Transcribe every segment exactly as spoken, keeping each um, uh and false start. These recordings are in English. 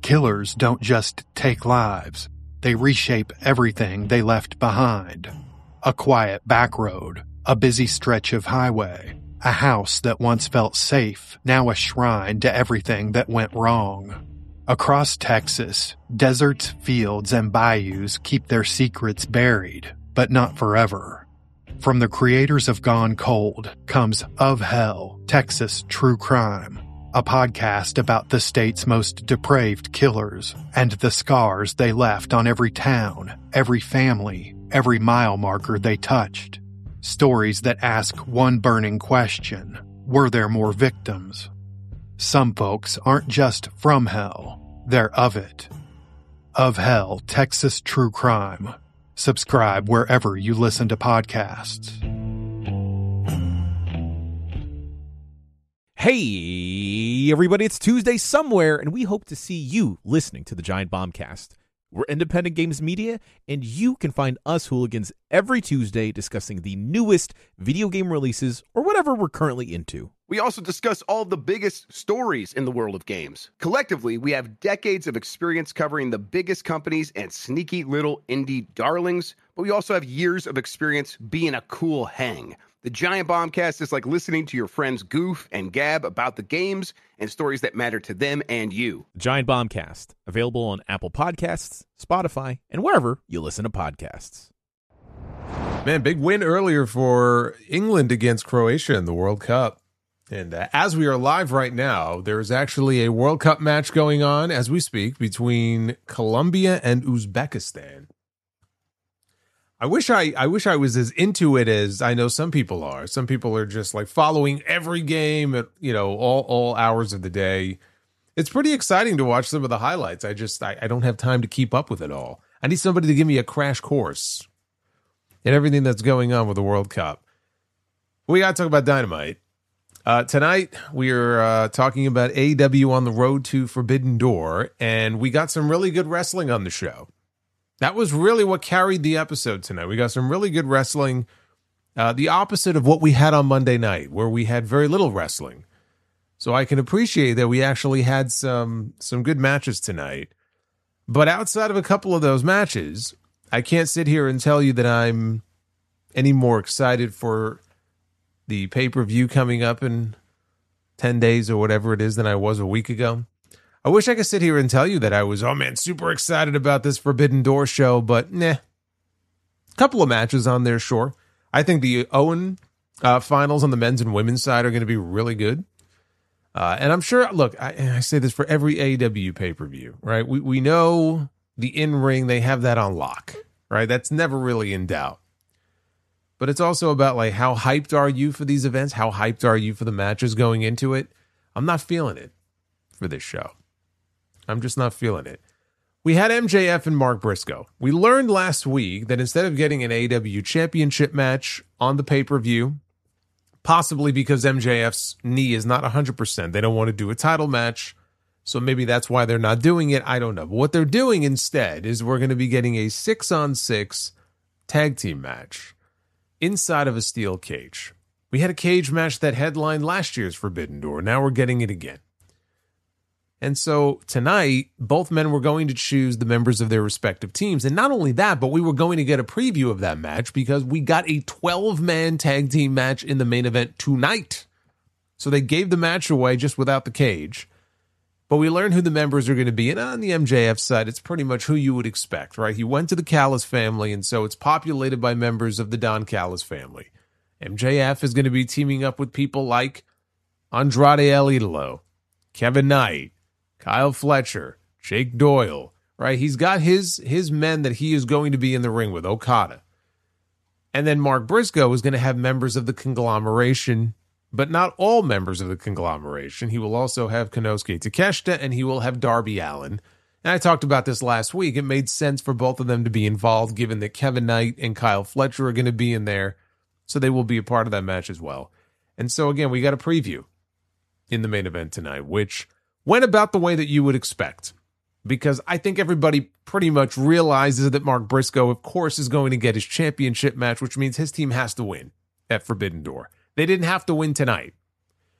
Killers don't just take lives, they reshape everything they left behind. A quiet back road, a busy stretch of highway, a house that once felt safe, now a shrine to everything that went wrong. Across Texas, deserts, fields, and bayous keep their secrets buried, but not forever. From the creators of Gone Cold comes Of Hell, Texas True Crime, a podcast about the state's most depraved killers and the scars they left on every town, every family, every mile marker they touched. Stories that ask one burning question: were there more victims? Some folks aren't just from hell, they're of it. Of Hell, Texas True Crime. Subscribe wherever you listen to podcasts. Hey, everybody, it's Tuesday somewhere, and we hope to see you listening to the Giant Bombcast. We're independent games media, and you can find us hooligans every Tuesday discussing the newest video game releases or whatever we're currently into. We also discuss all of the biggest stories in the world of games. Collectively, we have decades of experience covering the biggest companies and sneaky little indie darlings, but we also have years of experience being a cool hang. The Giant Bombcast is like listening to your friends goof and gab about the games and stories that matter to them and you. Giant Bombcast, available on Apple Podcasts, Spotify, and wherever you listen to podcasts. Man, big win earlier for England against Croatia in the World Cup. And uh, as we are live right now, there's actually a World Cup match going on as we speak between Colombia and Uzbekistan. I wish I, I wish I was as into it as I know some people are. Some people are just like following every game at, you know, all, all hours of the day. It's pretty exciting to watch some of the highlights. I just, I, I don't have time to keep up with it all. I need somebody to give me a crash course in everything that's going on with the World Cup. We got to talk about Dynamite. Uh, tonight, we're uh, talking about A E W on the road to Forbidden Door, and we got some really good wrestling on the show. That was really what carried the episode tonight. We got some really good wrestling, uh, the opposite of what we had on Monday night, where we had very little wrestling. So I can appreciate that we actually had some some good matches tonight. But outside of a couple of those matches, I can't sit here and tell you that I'm any more excited for the pay-per-view coming up in ten days or whatever it is than I was a week ago. I wish I could sit here and tell you that I was, oh man, super excited about this Forbidden Door show, but nah. Couple of matches on there, sure. I think the Owen uh, finals on the men's and women's side are going to be really good. Uh, and I'm sure, look, I, I say this for every A E W pay-per-view, right? We, we know the in-ring, they have that on lock, right? That's never really in doubt. But it's also about, like, how hyped are you for these events? How hyped are you for the matches going into it? I'm not feeling it for this show. I'm just not feeling it. We had M J F and Mark Briscoe. We learned last week that instead of getting an A E W championship match on the pay-per-view, possibly because M J F's knee is not one hundred percent, they don't want to do a title match, so maybe that's why they're not doing it. I don't know. But what they're doing instead is we're going to be getting a six-on-six tag team match inside of a steel cage. We had a cage match that headlined last year's Forbidden Door. Now we're getting it again. And so tonight, both men were going to choose the members of their respective teams. And not only that, but we were going to get a preview of that match because we got a twelve-man tag team match in the main event tonight. So they gave the match away just without the cage. But we learned who the members are going to be. And on the M J F side, it's pretty much who you would expect, right? He went to the Callis family, and so it's populated by members of the Don Callis family. M J F is going to be teaming up with people like Andrade El Idolo, Kevin Knight, Kyle Fletcher, Jake Doyle, right? He's got his his men that he is going to be in the ring with, Okada. And then Mark Briscoe is going to have members of the conglomeration, but not all members of the conglomeration. He will also have Konosuke Takeshita, and he will have Darby Allin. And I talked about this last week. It made sense for both of them to be involved, given that Kevin Knight and Kyle Fletcher are going to be in there, so they will be a part of that match as well. And so, again, we got a preview in the main event tonight, which went about the way that you would expect, because I think everybody pretty much realizes that Mark Briscoe, of course, is going to get his championship match, which means his team has to win at Forbidden Door. They didn't have to win tonight.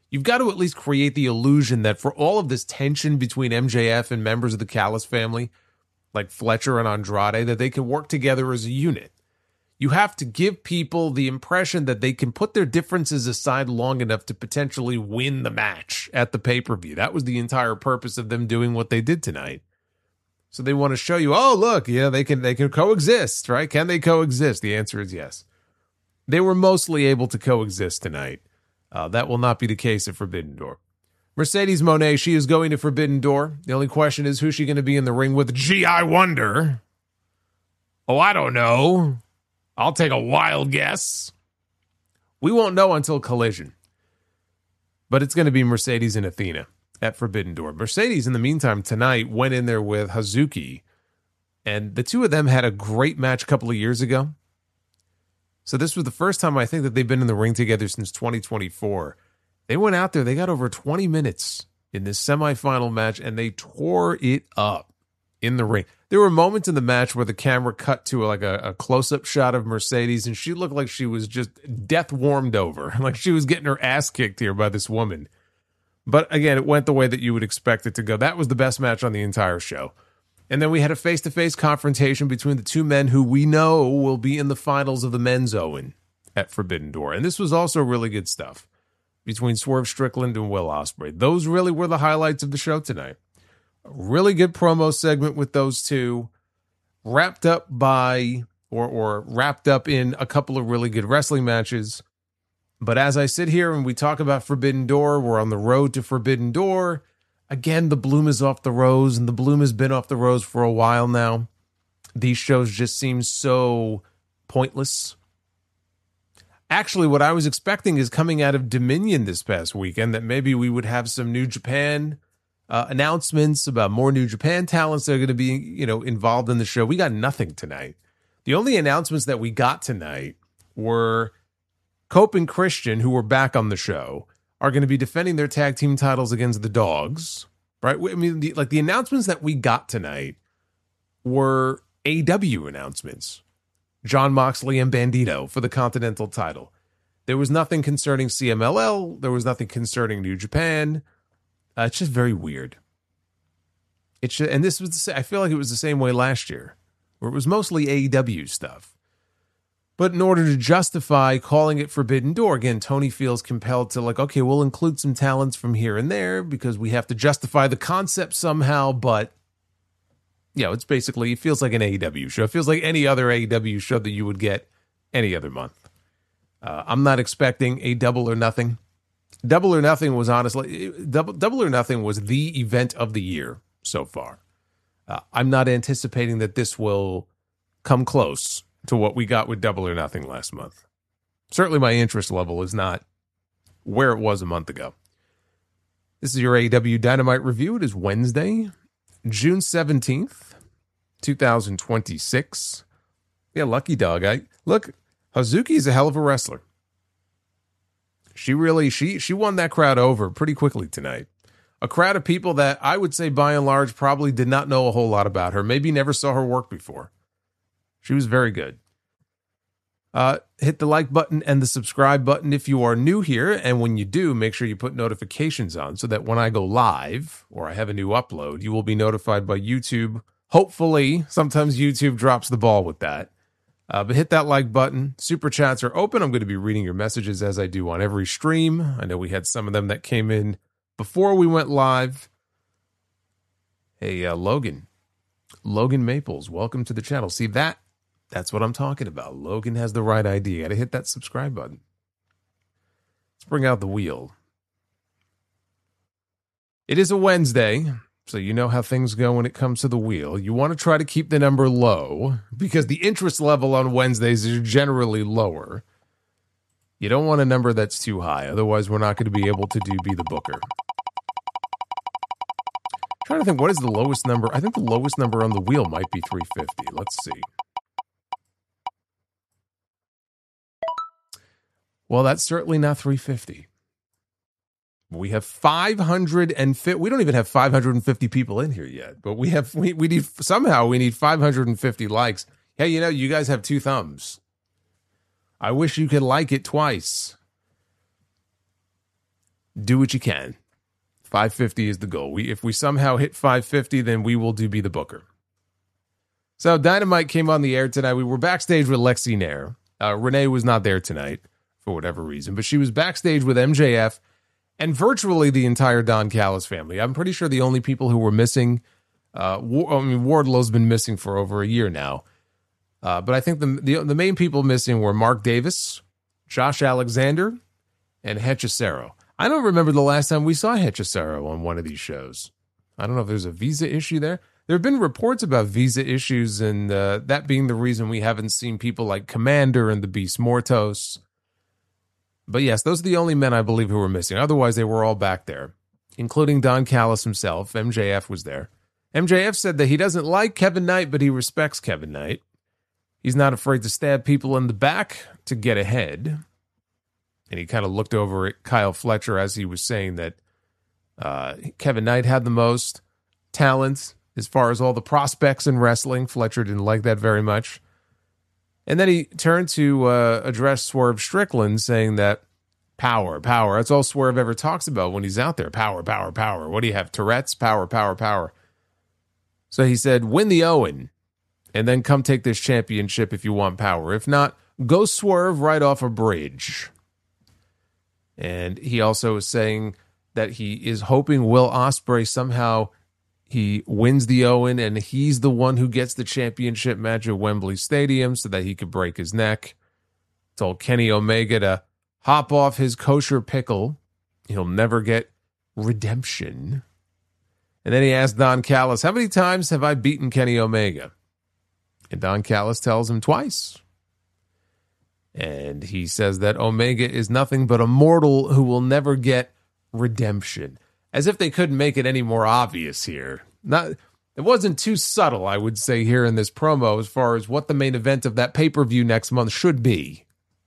You've got to at least create the illusion that for all of this tension between M J F and members of the Callis family, like Fletcher and Andrade, that they can work together as a unit. You have to give people the impression that they can put their differences aside long enough to potentially win the match at the pay-per-view. That was the entire purpose of them doing what they did tonight. So they want to show you, oh, look, yeah, they can they can coexist, right? Can they coexist? The answer is yes. They were mostly able to coexist tonight. Uh, that will not be the case at Forbidden Door. Mercedes Moné, she is going to Forbidden Door. The only question is, who's she going to be in the ring with? Gee, I wonder. Oh, I don't know. I'll take a wild guess. We won't know until Collision. But it's going to be Mercedes and Athena at Forbidden Door. Mercedes, in the meantime, tonight went in there with Hazuki. And the two of them had a great match a couple of years ago. So this was the first time I think that they've been in the ring together since twenty twenty-four. They went out there, they got over twenty minutes in this semifinal match, and they tore it up in the ring. There were moments in the match where the camera cut to like a, a close-up shot of Mercedes, and she looked like she was just death warmed over, like she was getting her ass kicked here by this woman. But again, it went the way that you would expect it to go. That was the best match on the entire show. And then we had a face-to-face confrontation between the two men who we know will be in the finals of the men's Owen at Forbidden Door. And this was also really good stuff between Swerve Strickland and Will Ospreay. Those really were the highlights of the show tonight. A really good promo segment with those two, wrapped up by, or, or wrapped up in a couple of really good wrestling matches. But as I sit here and we talk about Forbidden Door, we're on the road to Forbidden Door. Again, the bloom is off the rose, and the bloom has been off the rose for a while now. These shows just seem so pointless. Actually, what I was expecting is coming out of Dominion this past weekend, that maybe we would have some New Japan uh, announcements about more New Japan talents that are going to be, you know, involved in the show. We got nothing tonight. The only announcements that we got tonight were Cope and Christian, who were back on the show, are going to be defending their tag team titles against the Dogs, right? I mean, the, like the announcements that we got tonight were A E W announcements. Jon Moxley and Bandito for the Continental title. There was nothing concerning C M L L. There was nothing concerning New Japan. Uh, it's just very weird. It's just, and this was the same, I feel like it was the same way last year, where it was mostly A E W stuff. But in order to justify calling it Forbidden Door, again, Tony feels compelled to like, okay, we'll include some talents from here and there because we have to justify the concept somehow. But, you know, it's basically, it feels like an A E W show. It feels like any other A E W show that you would get any other month. Uh, I'm not expecting a Double or Nothing. Double or Nothing was honestly, Double, Double or Nothing was the event of the year so far. Uh, I'm not anticipating that this will come close to what we got with Double or Nothing last month. Certainly my interest level is not where it was a month ago. This is your A E W Dynamite review. It is Wednesday, June seventeenth, twenty twenty-six. Yeah, lucky dog. I look, Hazuki is a hell of a wrestler. She really, she she won that crowd over pretty quickly tonight. A crowd of people that I would say by and large probably did not know a whole lot about her, maybe never saw her work before. She was very good. Uh, hit the like button and the subscribe button if you are new here. And when you do, make sure you put notifications on so that when I go live or I have a new upload, you will be notified by YouTube. Hopefully, sometimes YouTube drops the ball with that. Uh, but hit that like button. Super chats are open. I'm going to be reading your messages as I do on every stream. I know we had some of them that came in before we went live. Hey, uh, Logan. Logan Maples, welcome to the channel. See that? That's what I'm talking about. Logan has the right idea. Got to hit that subscribe button. Let's bring out the wheel. It is a Wednesday, so you know how things go when it comes to the wheel. You want to try to keep the number low because the interest level on Wednesdays is generally lower. You don't want a number that's too high. Otherwise, we're not going to be able to do Be the Booker. I'm trying to think, what is the lowest number? I think the lowest number on the wheel might be three fifty. Let's see. Well, that's certainly not three fifty. We have five hundred fifty. We don't even have five hundred fifty people in here yet, but we have, we, we need, somehow we need five hundred fifty likes. Hey, you know, you guys have two thumbs. I wish you could like it twice. do what you can. five fifty is the goal. We, if we somehow hit five fifty, then we will do be the booker. So Dynamite came on the air tonight. We were backstage with Lexi Nair. Uh, Renee was not there tonight for whatever reason, but she was backstage with M J F and virtually the entire Don Callis family. I'm pretty sure the only people who were missing, uh, War, I mean, Wardlow's been missing for over a year now. Uh, but I think the, the the main people missing were Mark Davis, Josh Alexander, and Hechicero. I don't remember the last time we saw Hechicero on one of these shows. I don't know if there's a visa issue there. There have been reports about visa issues, and uh, that being the reason we haven't seen people like Commander and the Beast Mortos. But yes, those are the only men I believe who were missing. Otherwise, they were all back there, including Don Callis himself. M J F was there. M J F said that he doesn't like Kevin Knight, but he respects Kevin Knight. He's not afraid to stab people in the back to get ahead. And he kind of looked over at Kyle Fletcher as he was saying that uh, Kevin Knight had the most talent as far as all the prospects in wrestling. Fletcher didn't like that very much. And then he turned to uh, address Swerve Strickland, saying that power, power, that's all Swerve ever talks about when he's out there. Power, power, power. What do you have, Tourette's? Power, power, power. So he said, win the Owen, and then come take this championship if you want power. If not, go swerve right off a bridge. And he also is saying that he is hoping Will Ospreay somehow he wins the Owen and he's the one who gets the championship match at Wembley Stadium so that he could break his neck. Told Kenny Omega to hop off his kosher pickle. He'll never get redemption. And then he asked Don Callis, how many times have I beaten Kenny Omega? And Don Callis tells him twice. And he says that Omega is nothing but a mortal who will never get redemption. As if they couldn't make it any more obvious here. Not, it wasn't too subtle, I would say, here in this promo as far as what the main event of that pay-per-view next month should be.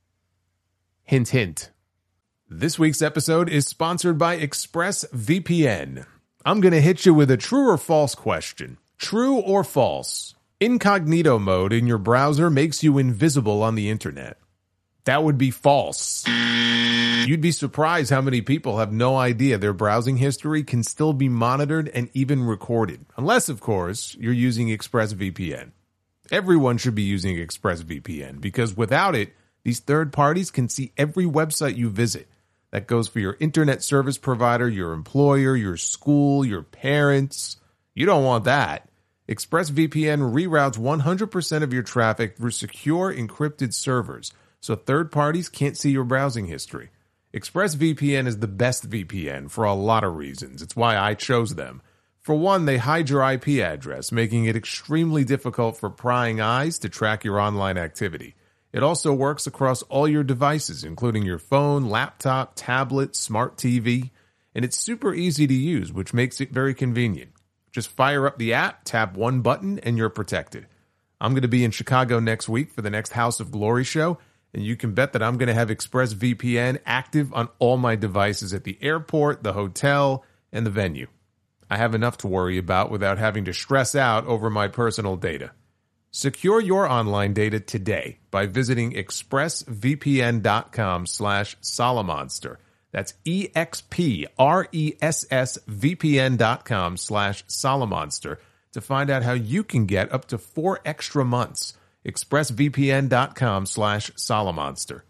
Hint, hint. This week's episode is sponsored by ExpressVPN. I'm going to hit you with a true or false question. True or false? Incognito mode in your browser makes you invisible on the internet. That would be false. You'd be surprised how many people have no idea their browsing history can still be monitored and even recorded. Unless, of course, you're using ExpressVPN. Everyone should be using ExpressVPN because without it, these third parties can see every website you visit. That goes for your internet service provider, your employer, your school, your parents. You don't want that. ExpressVPN reroutes one hundred percent of your traffic through secure encrypted servers, so third parties can't see your browsing history. ExpressVPN is the best V P N for a lot of reasons. It's why I chose them. For one, they hide your I P address, making it extremely difficult for prying eyes to track your online activity. It also works across all your devices, including your phone, laptop, tablet, smart T V, and it's super easy to use, which makes it very convenient. Just fire up the app, tap one button, and you're protected. I'm going to be in Chicago next week for the next House of Glory show, and you can bet that I'm going to have ExpressVPN active on all my devices at the airport, the hotel, and the venue. I have enough to worry about without having to stress out over my personal data. Secure your online data today by visiting expressvpn.com slash Solomonster. That's E-X-P-R-E-S-S-V-P-N.com slash Solomonster to find out how you can get up to four extra months. expressvpn.com slash Solomonster.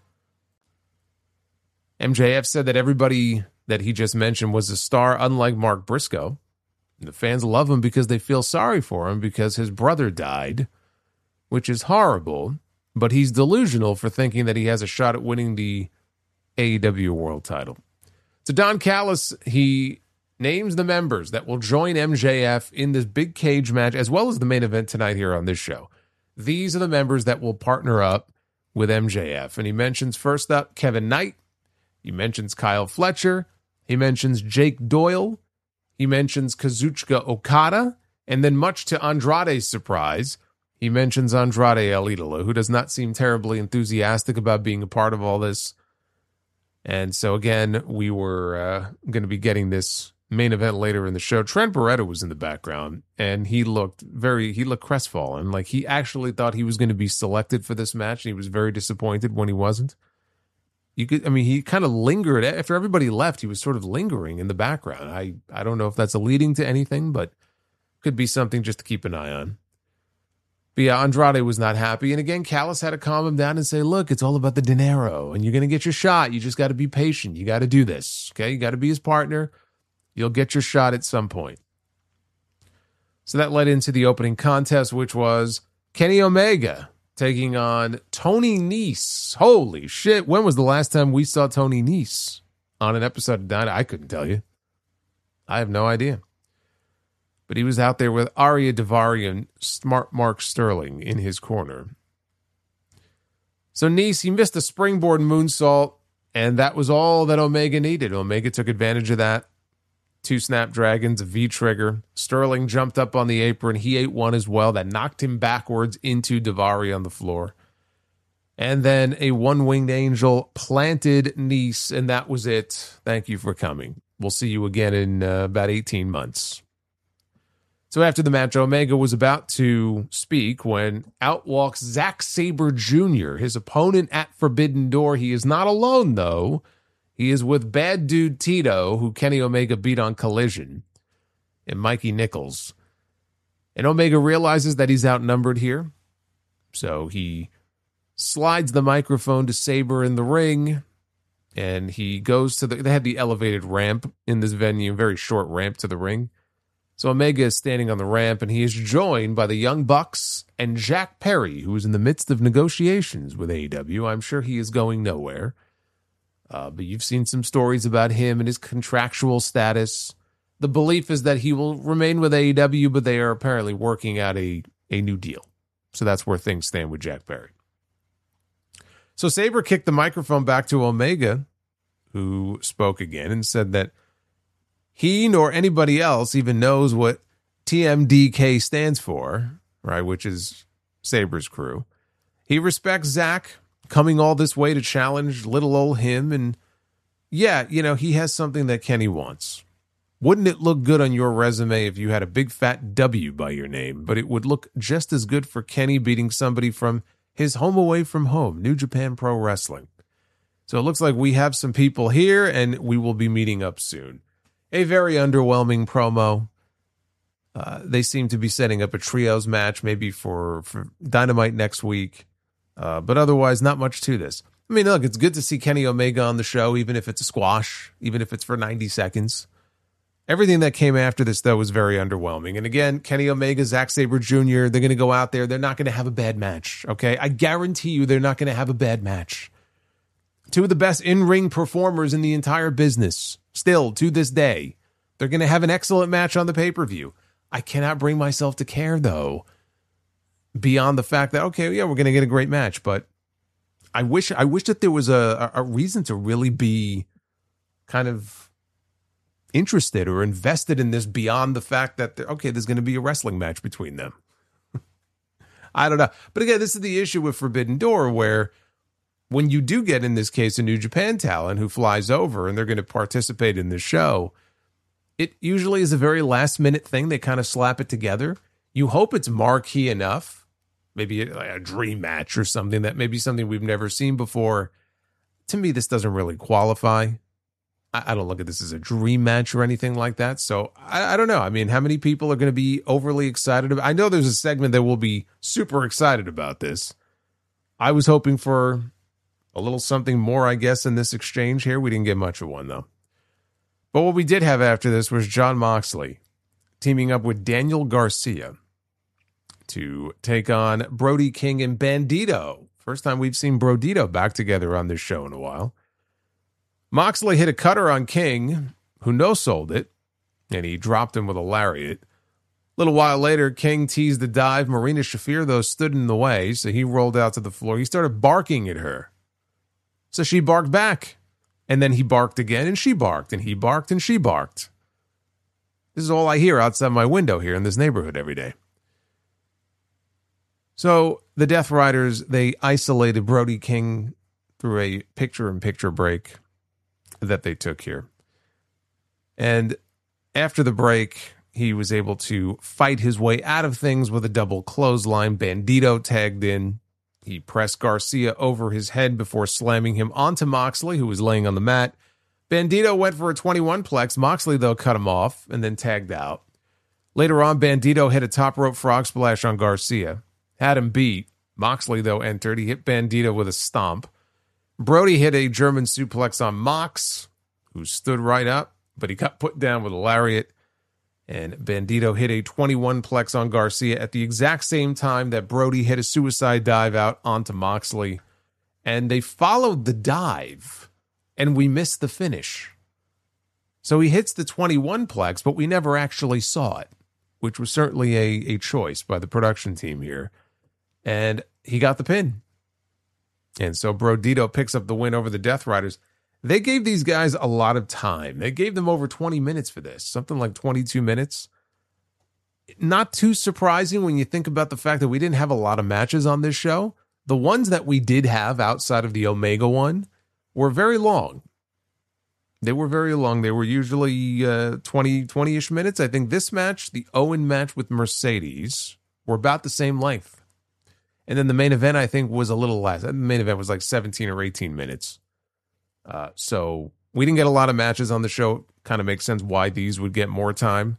M J F said that everybody that he just mentioned was a star, unlike Mark Briscoe. The fans love him because they feel sorry for him because his brother died, which is horrible, but he's delusional for thinking that he has a shot at winning the A E W World title. So Don Callis, he names the members that will join M J F in this big cage match, as well as the main event tonight here on this show. These are the members that will partner up with M J F. And he mentions first up Kevin Knight. He mentions Kyle Fletcher. He mentions Jake Doyle. He mentions Kazuchika Okada. And then much to Andrade's surprise, he mentions Andrade El Idolo, who does not seem terribly enthusiastic about being a part of all this. And so, again, we were uh, going to be getting this main event later in the show. Trent Beretta was in the background, and he looked very, he looked crestfallen. Like, he actually thought he was going to be selected for this match, and he was very disappointed when he wasn't. You could, I mean, he kind of lingered after everybody left. He was sort of lingering in the background. I, I don't know if that's leading to anything, but could be something just to keep an eye on. But yeah, Andrade was not happy. And again, Callis had to calm him down and say, look, it's all about the dinero and you're going to get your shot. You just got to be patient. You got to do this. Okay. You got to be his partner. You'll get your shot at some point. So that led into the opening contest, which was Kenny Omega taking on Tony Nese. Holy shit. When was the last time we saw Tony Nese on an episode of Dynamite? I couldn't tell you. I have no idea. But he was out there with Arya Daivari and smart Mark Sterling in his corner. So Nese, he missed a springboard moonsault, and that was all that Omega needed. Omega took advantage of that. Two Snapdragons, a V-trigger. Sterling jumped up on the apron. He ate one as well. That knocked him backwards into Daivari on the floor. And then a one-winged angel planted Nese, and that was it. Thank you for coming. We'll see you again in uh, about eighteen months. So after the match, Omega was about to speak when out walks Zack Sabre Junior, his opponent at Forbidden Door. He is not alone, though. He is with Bad Dude Tito, who Kenny Omega beat on Collision, and Mikey Nichols. And Omega realizes that he's outnumbered here. So he slides the microphone to Sabre in the ring, and he goes to the... They had the elevated ramp in this venue, very short ramp to the ring. So Omega is standing on the ramp, and he is joined by the Young Bucks and Jack Perry, who is in the midst of negotiations with A E W. I'm sure he is going nowhere. Uh, but you've seen some stories about him and his contractual status. The belief is that he will remain with A E W, but they are apparently working out a, a new deal. So that's where things stand with Jack Perry. So Sabre kicked the microphone back to Omega, who spoke again and said that he nor anybody else even knows what T M D K stands for, right? Which is Sabre's crew. He respects Zach coming all this way to challenge little old him. And yeah, you know, he has something that Kenny wants. Wouldn't it look good on your resume if you had a big fat W by your name? But it would look just as good for Kenny beating somebody from his home away from home, New Japan Pro Wrestling. So it looks like we have some people here and we will be meeting up soon. A very underwhelming promo. Uh, they seem to be setting up a trios match maybe for, for Dynamite next week. Uh, but otherwise, not much to this. I mean, look, it's good to see Kenny Omega on the show, even if it's a squash, even if it's for ninety seconds. Everything that came after this, though, was very underwhelming. And again, Kenny Omega, Zack Sabre Junior, they're going to go out there. They're not going to have a bad match, okay? I guarantee you they're not going to have a bad match. Two of the best in-ring performers in the entire business, still, to this day. They're going to have an excellent match on the pay-per-view. I cannot bring myself to care, though, beyond the fact that, okay, yeah, we're going to get a great match, but I wish I wish that there was a, a reason to really be kind of interested or invested in this beyond the fact that, okay, there's going to be a wrestling match between them. I don't know. But again, this is the issue with Forbidden Door, where when you do get, in this case, a New Japan talent who flies over and they're going to participate in the show, it usually is a very last-minute thing. They kind of slap it together. You hope it's marquee enough. Maybe a, a dream match or something that maybe something we've never seen before. To me, this doesn't really qualify. I, I don't look at this as a dream match or anything like that. So I, I don't know. I mean, how many people are going to be overly excited about? I know there's a segment that will be super excited about this. I was hoping for a little something more, I guess, in this exchange here. We didn't get much of one, though. But what we did have after this was Jon Moxley teaming up with Daniel Garcia to take on Brody King and Bandito. First time we've seen Brodito back together on this show in a while. Moxley hit a cutter on King, who no-sold it, and he dropped him with a lariat. A little while later, King teased the dive. Marina Shafir, though, stood in the way, so he rolled out to the floor. He started barking at her. So she barked back. And then he barked again, and she barked, and he barked, and she barked. This is all I hear outside my window here in this neighborhood every day. So the Death Riders, they isolated Brody King through a picture-in-picture break that they took here. And after the break, he was able to fight his way out of things with a double clothesline. Bandito tagged in, He pressed Garcia over his head before slamming him onto Moxley, who was laying on the mat. Bandito went for a twenty-one plex. Moxley, though, cut him off and then tagged out. Later on, Bandito hit a top rope frog splash on Garcia. Had him beat. Moxley, though, entered. He hit Bandito with a stomp. Brody hit a German suplex on Mox, who stood right up, but he got put down with a lariat. And Bandito hit a twenty-one plex on Garcia at the exact same time that Brody hit a suicide dive out onto Moxley. And they followed the dive, and we missed the finish. So he hits the twenty-one plex, but we never actually saw it, which was certainly a, a choice by the production team here. And he got the pin. And so Brodito picks up the win over the Death Riders. They gave these guys a lot of time. They gave them over twenty minutes for this, something like twenty-two minutes. Not too surprising when you think about the fact that we didn't have a lot of matches on this show. The ones that we did have outside of the Omega one were very long. They were very long. They were usually uh, twenty, twenty-ish minutes. I think this match, the Owen match with Mercedes, were about the same length. And then the main event, I think, was a little less. The main event was like seventeen or eighteen minutes. Uh, so we didn't get a lot of matches on the show. Kind of makes sense why these would get more time.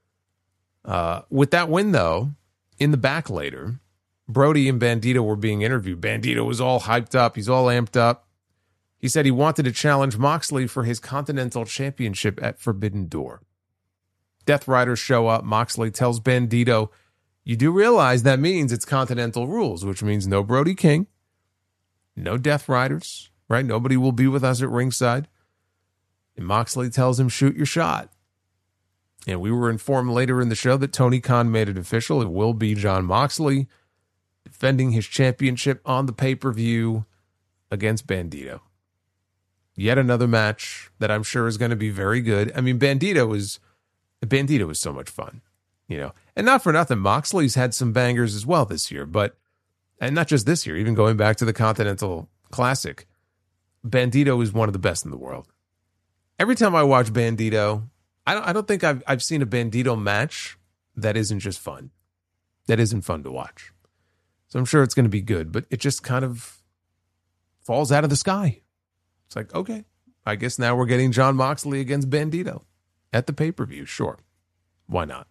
Uh, with that win, though, in the back later, Brody and Bandito were being interviewed. Bandito was all hyped up. He's all amped up. He said he wanted to challenge Moxley for his Continental Championship at Forbidden Door. Death Riders show up. Moxley tells Bandito, you do realize that means it's Continental rules, which means no Brody King, no Death Riders, right? Nobody will be with us at ringside. And Moxley tells him, shoot your shot. And we were informed later in the show that Tony Khan made it official. It will be Jon Moxley defending his championship on the pay-per-view against Bandito. Yet another match that I'm sure is going to be very good. I mean, Bandito was Bandito was so much fun, you know. And not for nothing, Moxley's had some bangers as well this year, but and not just this year, even going back to the Continental Classic, Bandito is one of the best in the world. Every time I watch Bandito, I don't I don't think I've I've seen a Bandito match that isn't just fun. That isn't fun to watch. So I'm sure it's going to be good, but it just kind of falls out of the sky. It's like, okay, I guess now we're getting Jon Moxley against Bandito at the pay-per-view. Sure. Why not?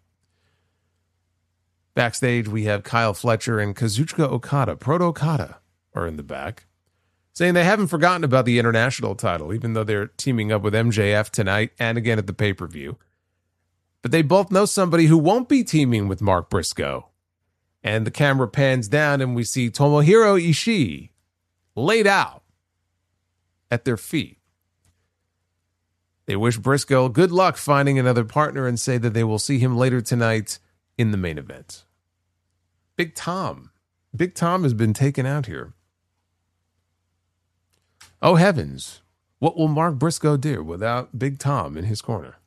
Backstage, we have Kyle Fletcher and Kazuchika Okada, Proto Okada, are in the back, saying they haven't forgotten about the international title, even though they're teaming up with M J F tonight and again at the pay-per-view. But they both know somebody who won't be teaming with Mark Briscoe. And the camera pans down and we see Tomohiro Ishii laid out at their feet. They wish Briscoe good luck finding another partner and say that they will see him later tonight in the main event. Big Tom. Big Tom has been taken out here. Oh heavens, what will Mark Briscoe do without Big Tom in his corner?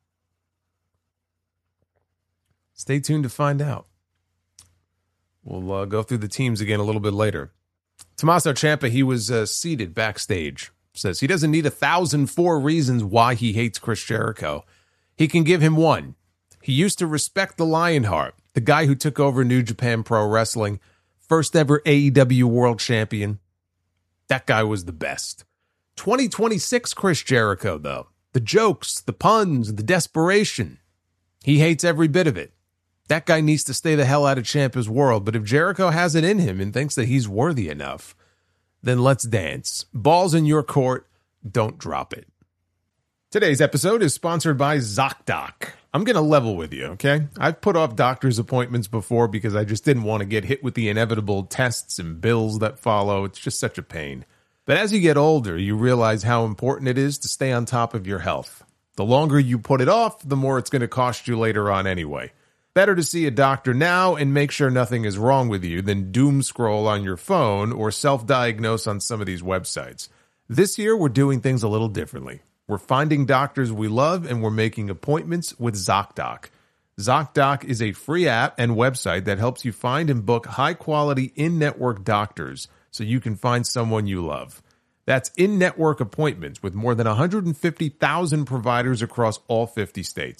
Stay tuned to find out. We'll uh, go through the teams again a little bit later. Tommaso Ciampa, he was uh, seated backstage, says he doesn't need a thousand four reasons why he hates Chris Jericho. He can give him one. He used to respect the Lionheart, the guy who took over New Japan Pro Wrestling, first ever A E W World Champion. That guy was the best. twenty twenty-six Chris Jericho, though. The jokes, the puns, the desperation. He hates every bit of it. That guy needs to stay the hell out of Ciampa's world, but if Jericho has it in him and thinks that he's worthy enough, then let's dance. Ball's in your court. Don't drop it. Today's episode is sponsored by ZocDoc. I'm going to level with you, okay? I've put off doctor's appointments before because I just didn't want to get hit with the inevitable tests and bills that follow. It's just such a pain. But as you get older, you realize how important it is to stay on top of your health. The longer you put it off, the more it's going to cost you later on anyway. Better to see a doctor now and make sure nothing is wrong with you than doom scroll on your phone or self-diagnose on some of these websites. This year, we're doing things a little differently. We're finding doctors we love and we're making appointments with ZocDoc. ZocDoc is a free app and website that helps you find and book high-quality in-network doctors so you can find someone you love. That's in-network appointments with more than one hundred fifty thousand providers across all fifty states.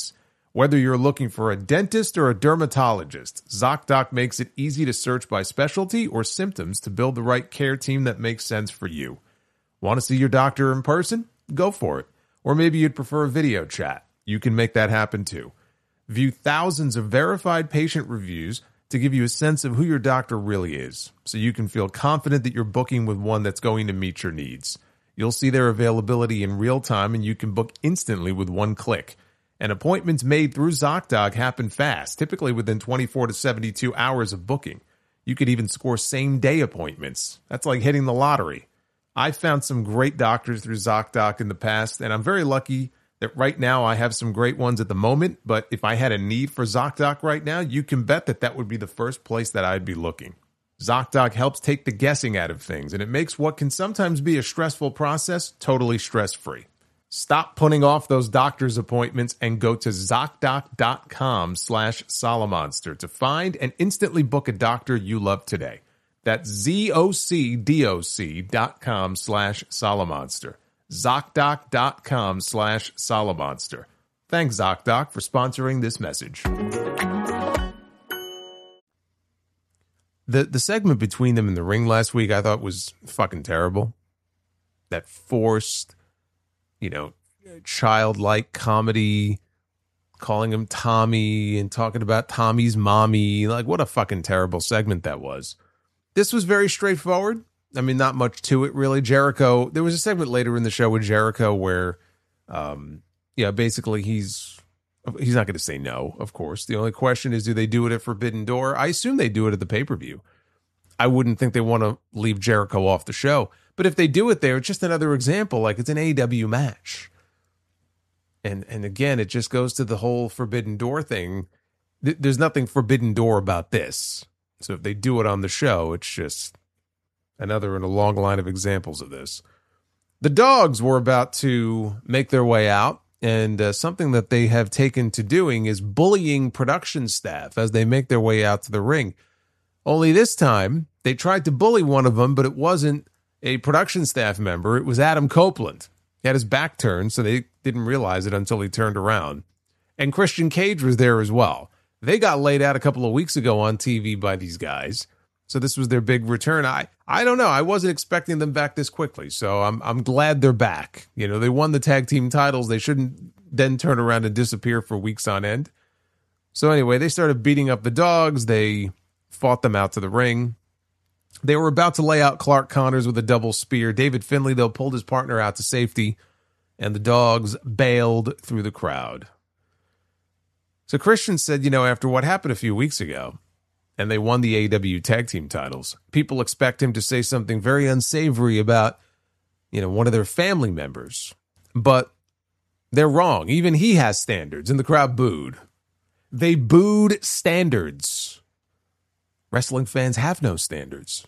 Whether you're looking for a dentist or a dermatologist, ZocDoc makes it easy to search by specialty or symptoms to build the right care team that makes sense for you. Want to see your doctor in person? Go for it. Or maybe you'd prefer a video chat. You can make that happen too. View thousands of verified patient reviews to give you a sense of who your doctor really is, so you can feel confident that you're booking with one that's going to meet your needs. You'll see their availability in real time, and you can book instantly with one click. And appointments made through ZocDoc happen fast, typically within twenty-four to seventy-two hours of booking. You could even score same-day appointments. That's like hitting the lottery. I've found some great doctors through ZocDoc in the past, and I'm very lucky that right now I have some great ones at the moment, but if I had a need for ZocDoc right now, you can bet that that would be the first place that I'd be looking. ZocDoc helps take the guessing out of things, and it makes what can sometimes be a stressful process totally stress-free. Stop putting off those doctor's appointments and go to ZocDoc.com slash Solomonster to find and instantly book a doctor you love today. That's Z-O-C-D-O-C dot com slash Solomonster. ZocDoc.com slash Solomonster. Thanks, ZocDoc, for sponsoring this message. The the segment between them in the ring last week I thought was fucking terrible. That forced, you know, childlike comedy, calling him Tommy and talking about Tommy's mommy. Like, what a fucking terrible segment that was. This was very straightforward. I mean, not much to it, really. Jericho, there was a segment later in the show with Jericho where, um, yeah, basically he's he's not going to say no, of course. The only question is, do they do it at Forbidden Door? I assume they do it at the pay-per-view. I wouldn't think they want to leave Jericho off the show. But if they do it there, it's just another example. Like, it's an A E W match. And, and again, it just goes to the whole Forbidden Door thing. Th- there's nothing Forbidden Door about this. So if they do it on the show, it's just another in a long line of examples of this. The Dogs were about to make their way out, and uh, something that they have taken to doing is bullying production staff as they make their way out to the ring. Only this time, they tried to bully one of them, but it wasn't a production staff member. It was Adam Copeland. He had his back turned, so they didn't realize it until he turned around. And Christian Cage was there as well. They got laid out a couple of weeks ago on T V by these guys. So this was their big return. I, I don't know. I wasn't expecting them back this quickly. So I'm I'm glad they're back. You know, they won the tag team titles. They shouldn't then turn around and disappear for weeks on end. So anyway, they started beating up the Dogs. They fought them out to the ring. They were about to lay out Clark Connors with a double spear. David Finlay, though, pulled his partner out to safety, and the Dogs bailed through the crowd. So Christian said, you know, after what happened a few weeks ago, and they won the A E W tag team titles, people expect him to say something very unsavory about, you know, one of their family members. But they're wrong. Even he has standards, and the crowd booed. They booed standards. Wrestling fans have no standards.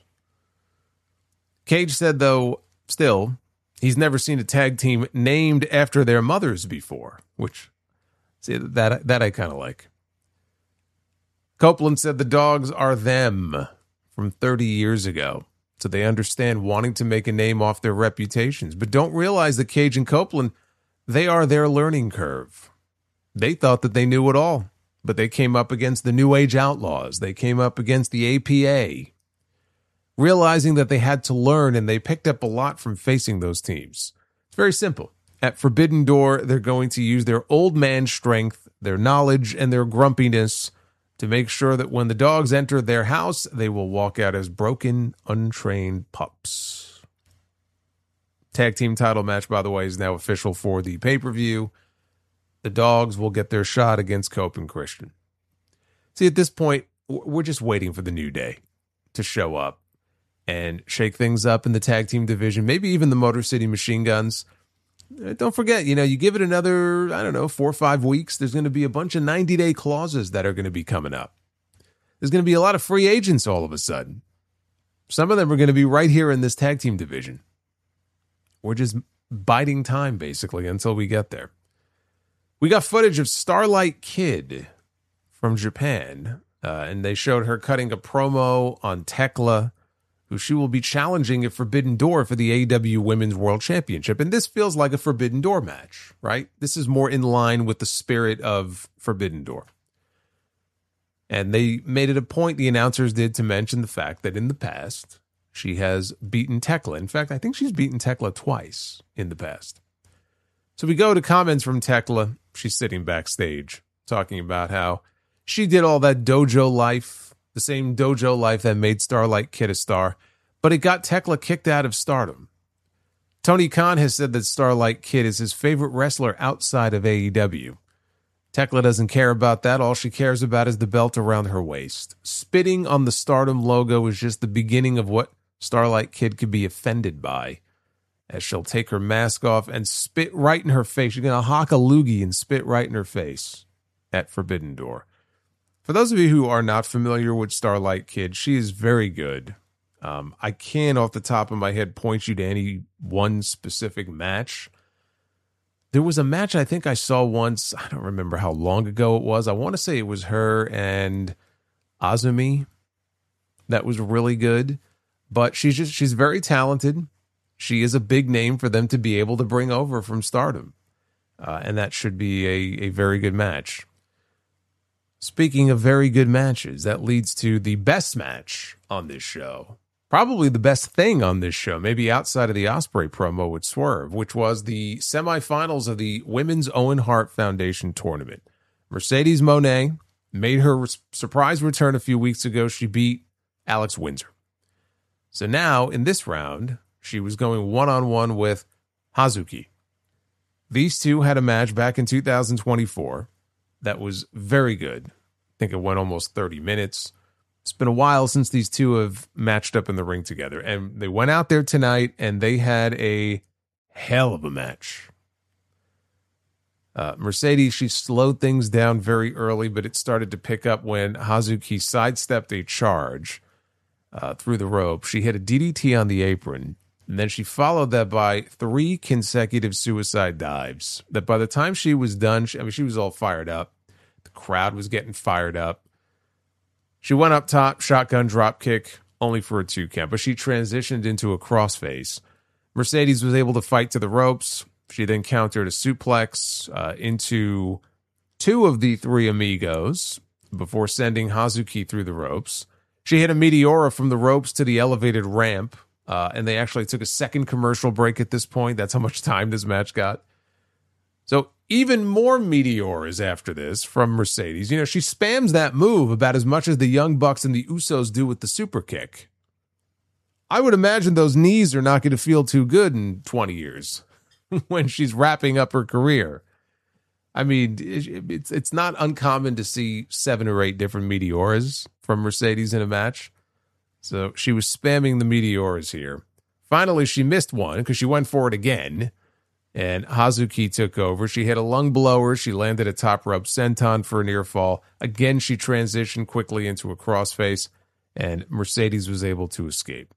Cage said, though, still, he's never seen a tag team named after their mothers before, which, see, that, that I kind of like. Copeland said the Dogs are them from thirty years ago, so they understand wanting to make a name off their reputations, but don't realize that Cage and Copeland, they are their learning curve. They thought that they knew it all, but they came up against the New Age Outlaws. They came up against the A P A, realizing that they had to learn, and they picked up a lot from facing those teams. It's very simple. At Forbidden Door, they're going to use their old man strength, their knowledge, and their grumpiness to make sure that when the Dogs enter their house, they will walk out as broken, untrained pups. Tag team title match, by the way, is now official for the pay-per-view. The Dogs will get their shot against Cope and Christian. See, at this point, we're just waiting for the New Day to show up and shake things up in the tag team division, maybe even the Motor City Machine Guns. Don't forget, you know, you give it another, I don't know, four or five weeks, there's going to be a bunch of ninety-day clauses that are going to be coming up. There's going to be a lot of free agents all of a sudden. Some of them are going to be right here in this tag team division. We're just biding time, basically, until we get there. We got footage of Starlight Kid from Japan, uh, and they showed her cutting a promo on Tekla, who she will be challenging at Forbidden Door for the A E W Women's World Championship. And this feels like a Forbidden Door match, right? This is more in line with the spirit of Forbidden Door. And they made it a point, the announcers did, to mention the fact that in the past, she has beaten Tekla. In fact, I think she's beaten Tekla twice in the past. So we go to comments from Tekla. She's sitting backstage talking about how she did all that dojo life, the same dojo life that made Starlight Kid a star, but it got Tekla kicked out of Stardom. Tony Khan has said that Starlight Kid is his favorite wrestler outside of A E W. Tekla doesn't care about that. All she cares about is the belt around her waist. Spitting on the Stardom logo is just the beginning of what Starlight Kid could be offended by, as she'll take her mask off and spit right in her face. She's going to hock a loogie and spit right in her face at Forbidden Door. For those of you who are not familiar with Starlight Kid, she is very good. Um, I can't off the top of my head point you to any one specific match. There was a match I think I saw once. I don't remember how long ago it was. I want to say it was her and Azumi. That was really good. But she's just she's very talented. She is a big name for them to be able to bring over from Stardom. Uh, and that should be a, a very good match. Speaking of very good matches, that leads to the best match on this show. Probably the best thing on this show, maybe outside of the Ospreay promo with Swerve, which was the semifinals of the Women's Owen Hart Foundation tournament. Mercedes Moné made her surprise return a few weeks ago. She beat Alex Windsor. So now, in this round, she was going one-on-one with Hazuki. These two had a match back in two thousand twenty-four that was very good. I think it went almost thirty minutes. It's been a while since these two have matched up in the ring together. And they went out there tonight, and they had a hell of a match. Uh, Mercedes, she slowed things down very early, but it started to pick up when Hazuki sidestepped a charge uh, through the rope. She hit a D D T on the apron, and then she followed that by three consecutive suicide dives. That by the time she was done, she, I mean, she was all fired up. The crowd was getting fired up. She went up top, shotgun drop kick, only for a two count, but she transitioned into a crossface. Mercedes was able to fight to the ropes. She then countered a suplex uh, into two of the three amigos before sending Hazuki through the ropes. She hit a Meteora from the ropes to the elevated ramp, uh, and they actually took a second commercial break at this point. That's how much time this match got. So even more Meteoras after this from Mercedes. You know, she spams that move about as much as the Young Bucks and the Usos do with the super kick. I would imagine those knees are not going to feel too good in twenty years when she's wrapping up her career. I mean, it's it's not uncommon to see seven or eight different Meteoras from Mercedes in a match. So she was spamming the Meteoras here. Finally, she missed one because she went for it again. And Hazuki took over. She hit a lung blower. She landed a top rope senton for a near fall. Again, she transitioned quickly into a crossface, and Mercedes was able to escape.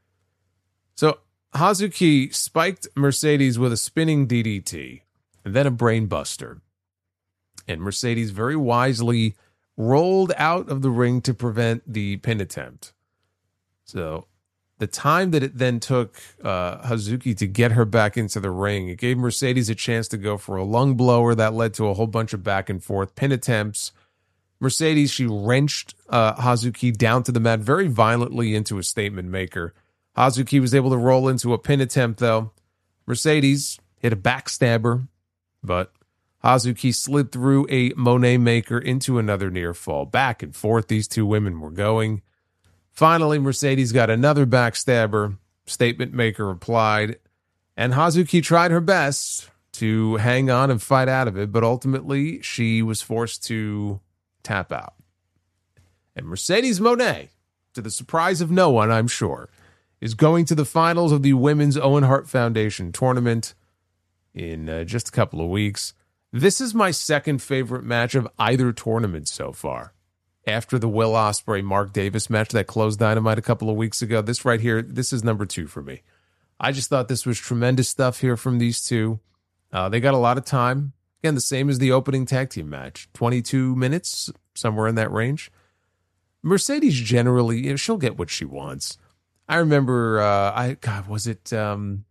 So Hazuki spiked Mercedes with a spinning D D T and then a brain buster. And Mercedes very wisely rolled out of the ring to prevent the pin attempt. So the time that it then took uh, Hazuki to get her back into the ring, it gave Mercedes a chance to go for a lung blower that led to a whole bunch of back and forth pin attempts. Mercedes, she wrenched uh, Hazuki down to the mat very violently into a statement maker. Hazuki was able to roll into a pin attempt, though. Mercedes hit a backstabber, but Hazuki slid through a Monet maker into another near fall. Back and forth these two women were going. Finally, Mercedes got another backstabber. Statement maker applied. And Hazuki tried her best to hang on and fight out of it, but ultimately she was forced to tap out. And Mercedes Moné, to the surprise of no one, I'm sure, is going to the finals of the Women's Owen Hart Foundation tournament in uh, just a couple of weeks. This is my second favorite match of either tournament so far. After the Will Ospreay Mark Davis match that closed Dynamite a couple of weeks ago, this right here, this is number two for me. I just thought this was tremendous stuff here from these two. Uh, they got a lot of time. Again, the same as the opening tag team match. twenty-two minutes, somewhere in that range. Mercedes generally, you know, she'll get what she wants. I remember, uh, I God, was it um,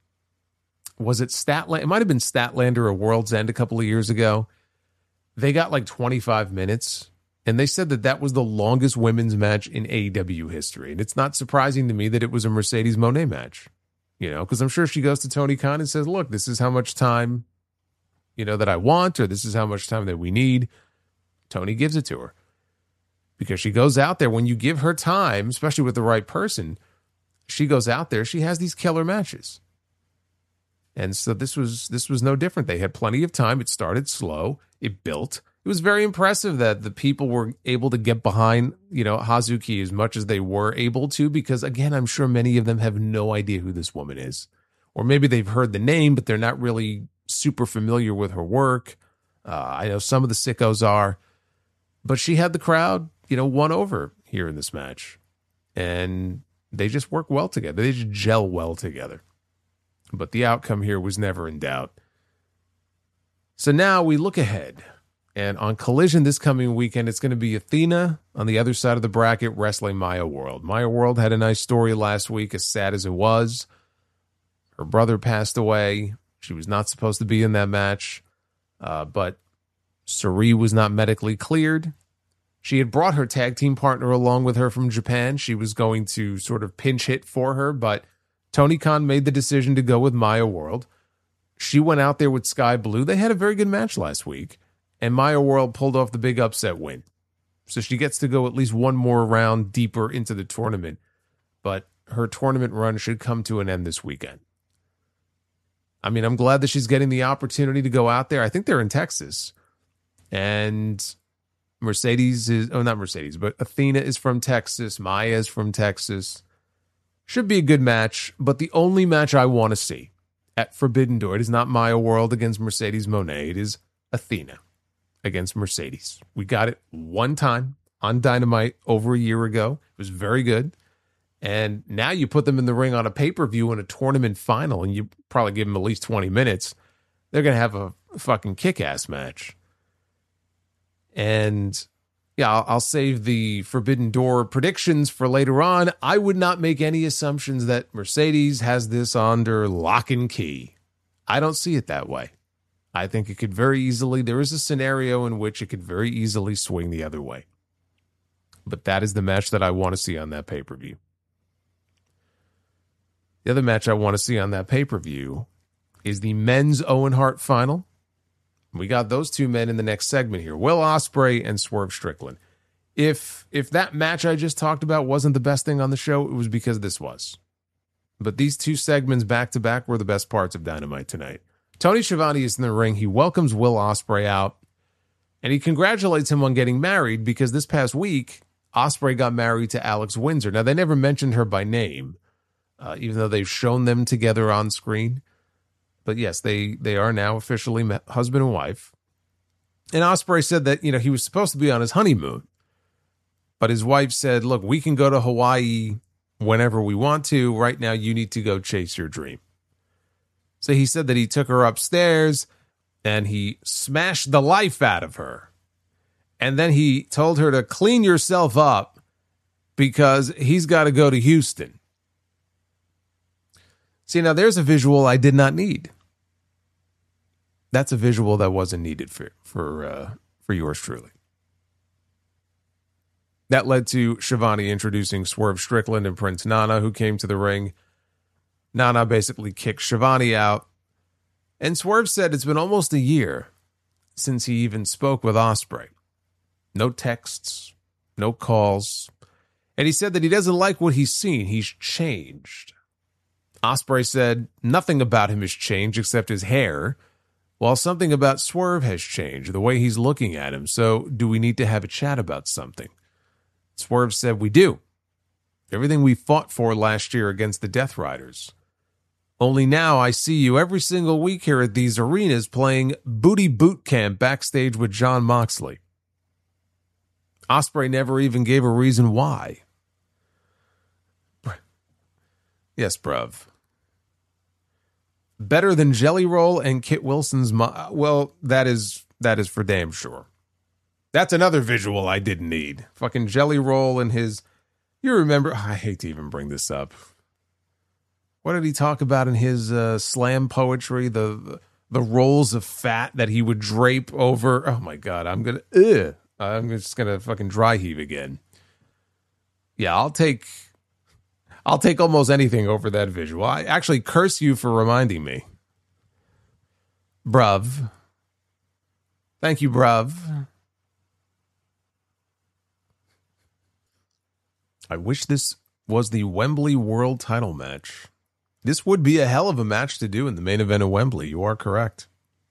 was it Statlander? It might have been Statlander or World's End a couple of years ago. They got like twenty-five minutes, and they said that that was the longest women's match in A E W history. And it's not surprising to me that it was a Mercedes Moné match, you know, because I'm sure she goes to Tony Khan and says, look, this is how much time, you know, that I want, or this is how much time that we need. Tony gives it to her. Because she goes out there, when you give her time, especially with the right person, she goes out there, she has these killer matches. And so this was this was no different. They had plenty of time. It started slow. It built. It was very impressive that the people were able to get behind, you know, Hazuki as much as they were able to, because, again, I'm sure many of them have no idea who this woman is. Or maybe they've heard the name, but they're not really super familiar with her work. Uh, I know some of the sickos are. But she had the crowd, you know, won over here in this match. And they just work well together. They just gel well together. But the outcome here was never in doubt. So now we look ahead. And on Collision this coming weekend, it's going to be Athena on the other side of the bracket wrestling Maya World. Maya World had a nice story last week, as sad as it was. Her brother passed away. She was not supposed to be in that match. Uh, but Suri was not medically cleared. She had brought her tag team partner along with her from Japan. She was going to sort of pinch hit for her, but Tony Khan made the decision to go with Maya World. She went out there with Sky Blue. They had a very good match last week, and Maya World pulled off the big upset win. So she gets to go at least one more round deeper into the tournament, but her tournament run should come to an end this weekend. I mean, I'm glad that she's getting the opportunity to go out there. I think they're in Texas. And Mercedes is, oh, not Mercedes, but Athena is from Texas. Maya is from Texas. Should be a good match, but the only match I want to see at Forbidden Door, it is not Maya World against Mercedes Moné. It is Athena against Mercedes. We got it one time on Dynamite over a year ago. It was very good. And now you put them in the ring on a pay-per-view in a tournament final, and you probably give them at least twenty minutes. They're going to have a fucking kick-ass match. And yeah, I'll, I'll save the Forbidden Door predictions for later on. I would not make any assumptions that Mercedes has this under lock and key. I don't see it that way. I think it could very easily, there is a scenario in which it could very easily swing the other way. But that is the match that I want to see on that pay-per-view. The other match I want to see on that pay-per-view is the men's Owen Hart final. We got those two men in the next segment here, Will Ospreay and Swerve Strickland. If if that match I just talked about wasn't the best thing on the show, it was because this was. But these two segments back-to-back were the best parts of Dynamite tonight. Tony Schiavone is in the ring. He welcomes Will Ospreay out, and he congratulates him on getting married because this past week, Ospreay got married to Alex Windsor. Now, they never mentioned her by name, uh, even though they've shown them together on screen. But yes, they, they are now officially husband and wife. And Ospreay said that, you know, he was supposed to be on his honeymoon. But his wife said, look, we can go to Hawaii whenever we want to. Right now, you need to go chase your dream. So he said that he took her upstairs and he smashed the life out of her. And then he told her to clean yourself up because he's got to go to Houston. See, now there's a visual I did not need. That's a visual that wasn't needed for for uh, for yours truly. That led to Schiavone introducing Swerve Strickland and Prince Nana, who came to the ring. Nana basically kicked Schiavone out. And Swerve said it's been almost a year since he even spoke with Ospreay. No texts, no calls. And he said that he doesn't like what he's seen. He's changed. Ospreay said nothing about him has changed except his hair, while something about Swerve has changed, the way he's looking at him. So do we need to have a chat about something? Swerve said we do. Everything we fought for last year against the Death Riders. Only now I see you every single week here at these arenas playing Booty Boot Camp backstage with Jon Moxley. Ospreay never even gave a reason why. Yes, bruv. Better than Jelly Roll and Kit Wilson's... Mo- well, that is that is for damn sure. That's another visual I didn't need. Fucking Jelly Roll and his You remember, I hate to even bring this up. What did he talk about in his uh, slam poetry? The the rolls of fat that he would drape over. Oh my God, I'm going to, ugh. I'm just going to fucking dry heave again. Yeah, I'll take, I'll take almost anything over that visual. I actually curse you for reminding me. Bruv. Thank you, bruv. I wish this was the Wembley World Title match. This would be a hell of a match to do in the main event of Wembley. You are correct.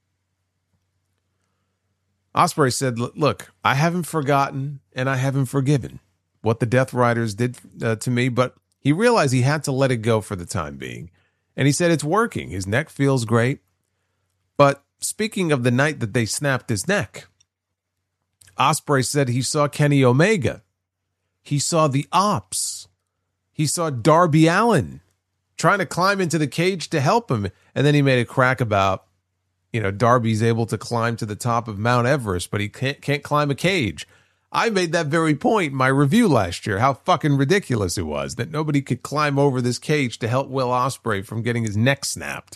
Ospreay said, look, I haven't forgotten and I haven't forgiven what the Death Riders did uh, to me, but he realized he had to let it go for the time being. And he said it's working. His neck feels great. But speaking of the night that they snapped his neck, Ospreay said he saw Kenny Omega. He saw the Ops. He saw Darby Allin trying to climb into the cage to help him. And then he made a crack about, you know, Darby's able to climb to the top of Mount Everest, but he can't, can't climb a cage. I made that very point in my review last year, how fucking ridiculous it was that nobody could climb over this cage to help Will Ospreay from getting his neck snapped.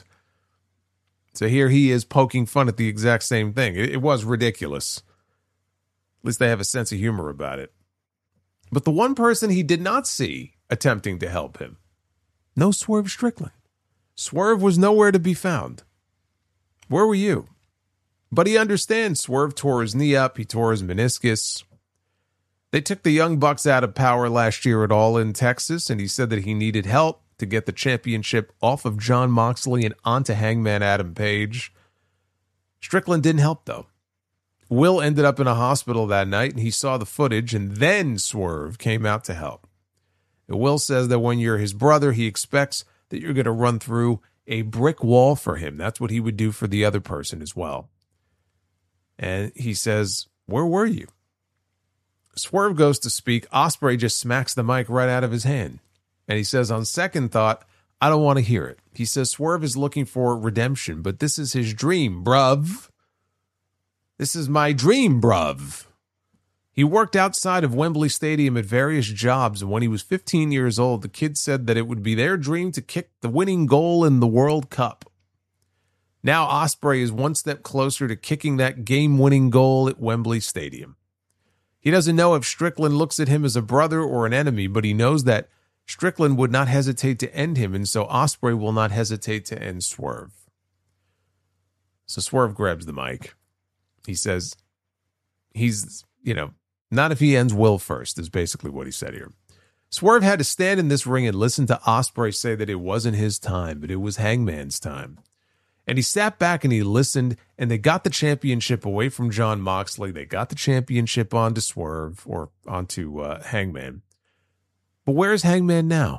So here he is poking fun at the exact same thing. It, it was ridiculous. At least they have a sense of humor about it. But the one person he did not see attempting to help him, no Swerve Strickland. Swerve was nowhere to be found. Where were you? But he understands Swerve tore his knee up. He tore his meniscus. They took the Young Bucks out of power last year at All in Texas, and he said that he needed help to get the championship off of Jon Moxley and onto Hangman Adam Page. Strickland didn't help, though. Will ended up in a hospital that night, and he saw the footage, and then Swerve came out to help. And Will says that when you're his brother, he expects that you're going to run through a brick wall for him. That's what he would do for the other person as well. And he says, where were you? Swerve goes to speak. Ospreay just smacks the mic right out of his hand. And he says, on second thought, I don't want to hear it. He says Swerve is looking for redemption, but this is his dream, bruv. This is my dream, bruv. He worked outside of Wembley Stadium at various jobs, and when he was fifteen years old, the kids said that it would be their dream to kick the winning goal in the World Cup. Now Ospreay is one step closer to kicking that game-winning goal at Wembley Stadium. He doesn't know if Strickland looks at him as a brother or an enemy, but he knows that Strickland would not hesitate to end him, and so Ospreay will not hesitate to end Swerve. So Swerve grabs the mic. He says he's, you know, not if he ends Will first, is basically what he said here. Swerve had to stand in this ring and listen to Ospreay say that it wasn't his time, but it was Hangman's time. And he sat back and he listened, and they got the championship away from Jon Moxley. They got the championship onto Swerve, or onto uh, Hangman. But where's Hangman now?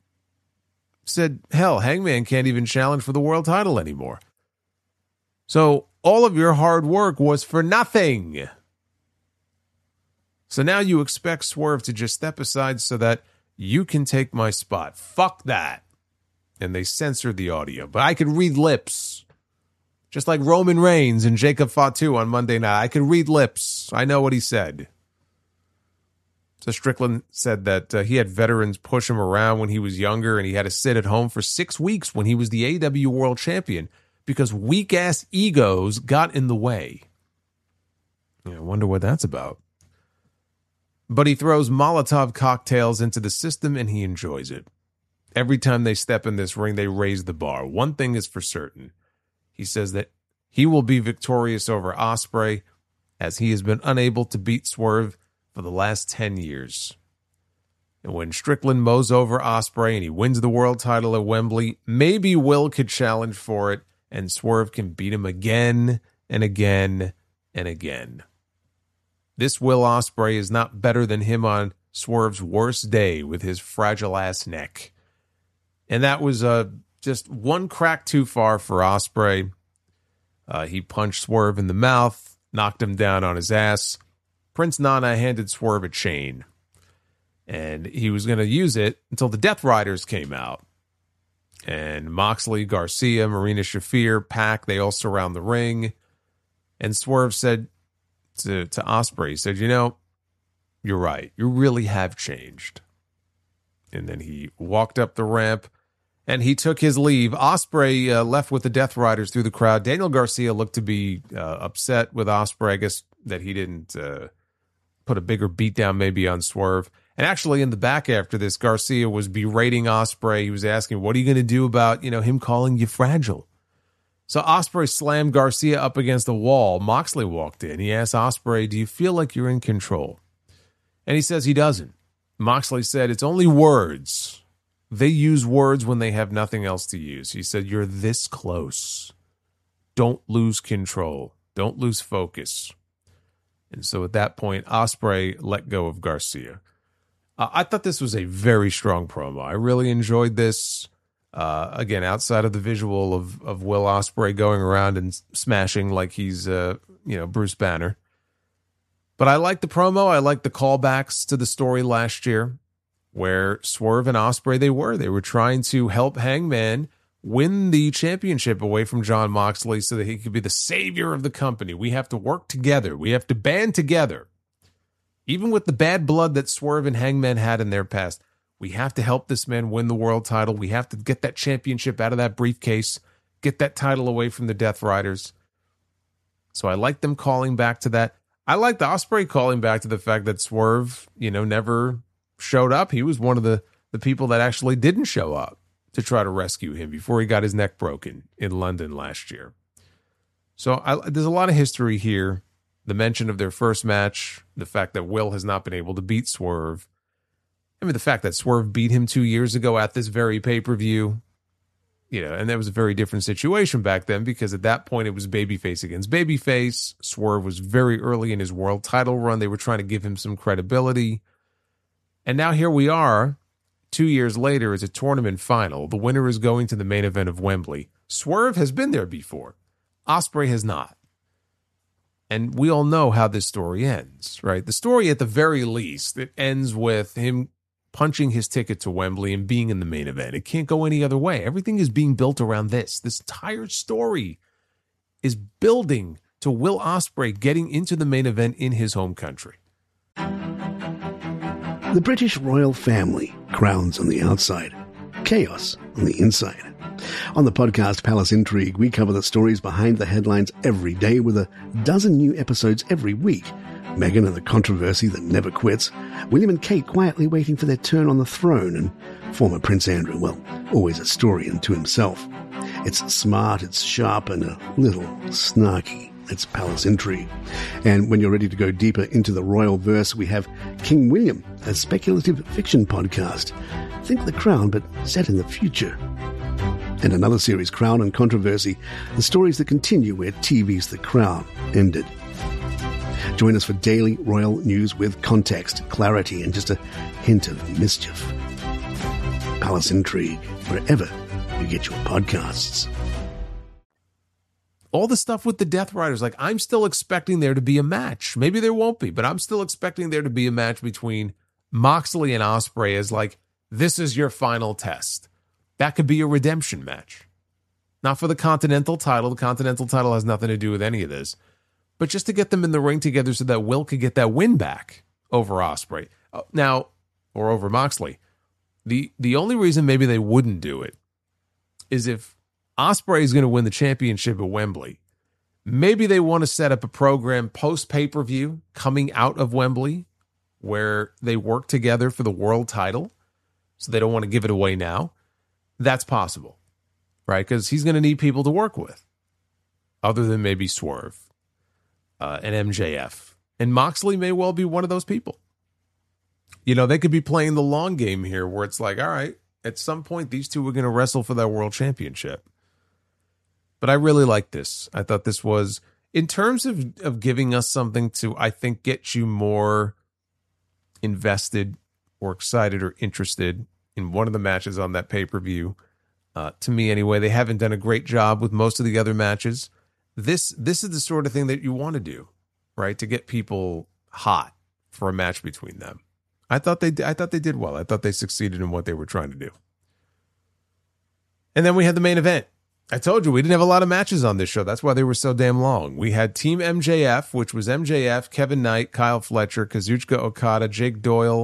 Said, hell, Hangman can't even challenge for the world title anymore. So all of your hard work was for nothing. So now you expect Swerve to just step aside so that you can take my spot. Fuck that. And they censored the audio. But I could read lips. Just like Roman Reigns and Jacob Fatu on Monday night. I could read lips. I know what he said. So Strickland said that uh, he had veterans push him around when he was younger, and he had to sit at home for six weeks when he was the A E W World Champion because weak-ass egos got in the way. Yeah, I wonder what that's about. But he throws Molotov cocktails into the system, and he enjoys it. Every time they step in this ring, they raise the bar. One thing is for certain. He says that he will be victorious over Ospreay, as he has been unable to beat Swerve for the last ten years. And when Strickland mows over Ospreay and he wins the world title at Wembley, maybe Will could challenge for it, and Swerve can beat him again and again and again. This Will Ospreay is not better than him on Swerve's worst day with his fragile-ass neck. And that was uh, just one crack too far for Ospreay. Uh, he punched Swerve in the mouth, knocked him down on his ass. Prince Nana handed Swerve a chain. And he was going to use it until the Death Riders came out. And Moxley, Garcia, Marina Shafir, Pac, they all surround the ring. And Swerve said to, to Ospreay, he said, you know, you're right. You really have changed. And then he walked up the ramp and he took his leave. Ospreay uh, left with the Death Riders through the crowd. Daniel Garcia looked to be uh, upset with Ospreay, I guess, that he didn't uh, put a bigger beatdown maybe on Swerve. And actually in the back after this, Garcia was berating Ospreay. He was asking, what are you going to do about, you know, him calling you fragile? So Ospreay slammed Garcia up against the wall. Moxley walked in. He asked Ospreay, do you feel like you're in control? And he says he doesn't. Moxley said, it's only words. They use words when they have nothing else to use. He said, you're this close. Don't lose control. Don't lose focus. And so at that point, Ospreay let go of Garcia. Uh, I thought this was a very strong promo. I really enjoyed this. Uh, again, outside of the visual of, of Will Ospreay going around and smashing like he's, uh, you know, Bruce Banner. But I like the promo. I like the callbacks to the story last year where Swerve and Ospreay, they were. They were trying to help Hangman win the championship away from Jon Moxley so that he could be the savior of the company. We have to work together. We have to band together. Even with the bad blood that Swerve and Hangman had in their past, we have to help this man win the world title. We have to get that championship out of that briefcase, get that title away from the Death Riders. So I like them calling back to that. I like the Ospreay calling back to the fact that Swerve, you know, never showed up. He was one of the, the people that actually didn't show up to try to rescue him before he got his neck broken in London last year. So I, there's a lot of history here. The mention of their first match, the fact that Will has not been able to beat Swerve. I mean, the fact that Swerve beat him two years ago at this very pay-per-view. You know, and that was a very different situation back then because at that point it was babyface against babyface. Swerve was very early in his world title run. They were trying to give him some credibility. And now here we are, two years later, it's a tournament final. The winner is going to the main event of Wembley. Swerve has been there before. Ospreay has not. And we all know how this story ends, right? The story, at the very least, it ends with him punching his ticket to Wembley and being in the main event. It can't go any other way. Everything is being built around this. This entire story is building to Will Ospreay getting into the main event in his home country. The British royal family, crowns on the outside, chaos on the inside. On the podcast Palace Intrigue, we cover the stories behind the headlines every day with a dozen new episodes every week. Meghan and the controversy that never quits, William and Kate quietly waiting for their turn on the throne, and former Prince Andrew, well, always a story unto himself. It's smart, it's sharp, and a little snarky. It's Palace Intrigue. And when you're ready to go deeper into the royal verse, we have King William, a speculative fiction podcast. Think The Crown, but set in the future. And another series, Crown and Controversy, the stories that continue where T V's The Crown ended. Join us for daily royal news with context, clarity, and just a hint of mischief. Palace Intrigue, wherever you get your podcasts. All the stuff with the Death Riders, like I'm still expecting there to be a match. Maybe there won't be, but I'm still expecting there to be a match between Moxley and Ospreay as like, this is your final test. That could be a redemption match. Not for the Continental title. The Continental title has nothing to do with any of this. But just to get them in the ring together so that Will could get that win back over Ospreay. Now, or over Moxley. The the only reason maybe they wouldn't do it is if Ospreay is going to win the championship at Wembley. Maybe they want to set up a program post-pay-per-view coming out of Wembley where they work together for the world title. So they don't want to give it away now. That's possible, right? Because he's going to need people to work with other than maybe Swerve. Uh, and M J F. And Moxley may well be one of those people. You know, they could be playing the long game here where it's like, all right, at some point, these two are going to wrestle for that world championship. But I really like this. I thought this was, in terms of, of giving us something to, I think, get you more invested or excited or interested in one of the matches on that pay-per-view. Uh, to me, anyway, they haven't done a great job with most of the other matches. This this is the sort of thing that you want to do, right? To get people hot for a match between them. I thought they I thought they did well. I thought they succeeded in what they were trying to do. And then we had the main event. I told you we didn't have a lot of matches on this show. That's why they were so damn long. We had Team M J F, which was M J F, Kevin Knight, Kyle Fletcher, Kazuchika Okada, Jake Doyle,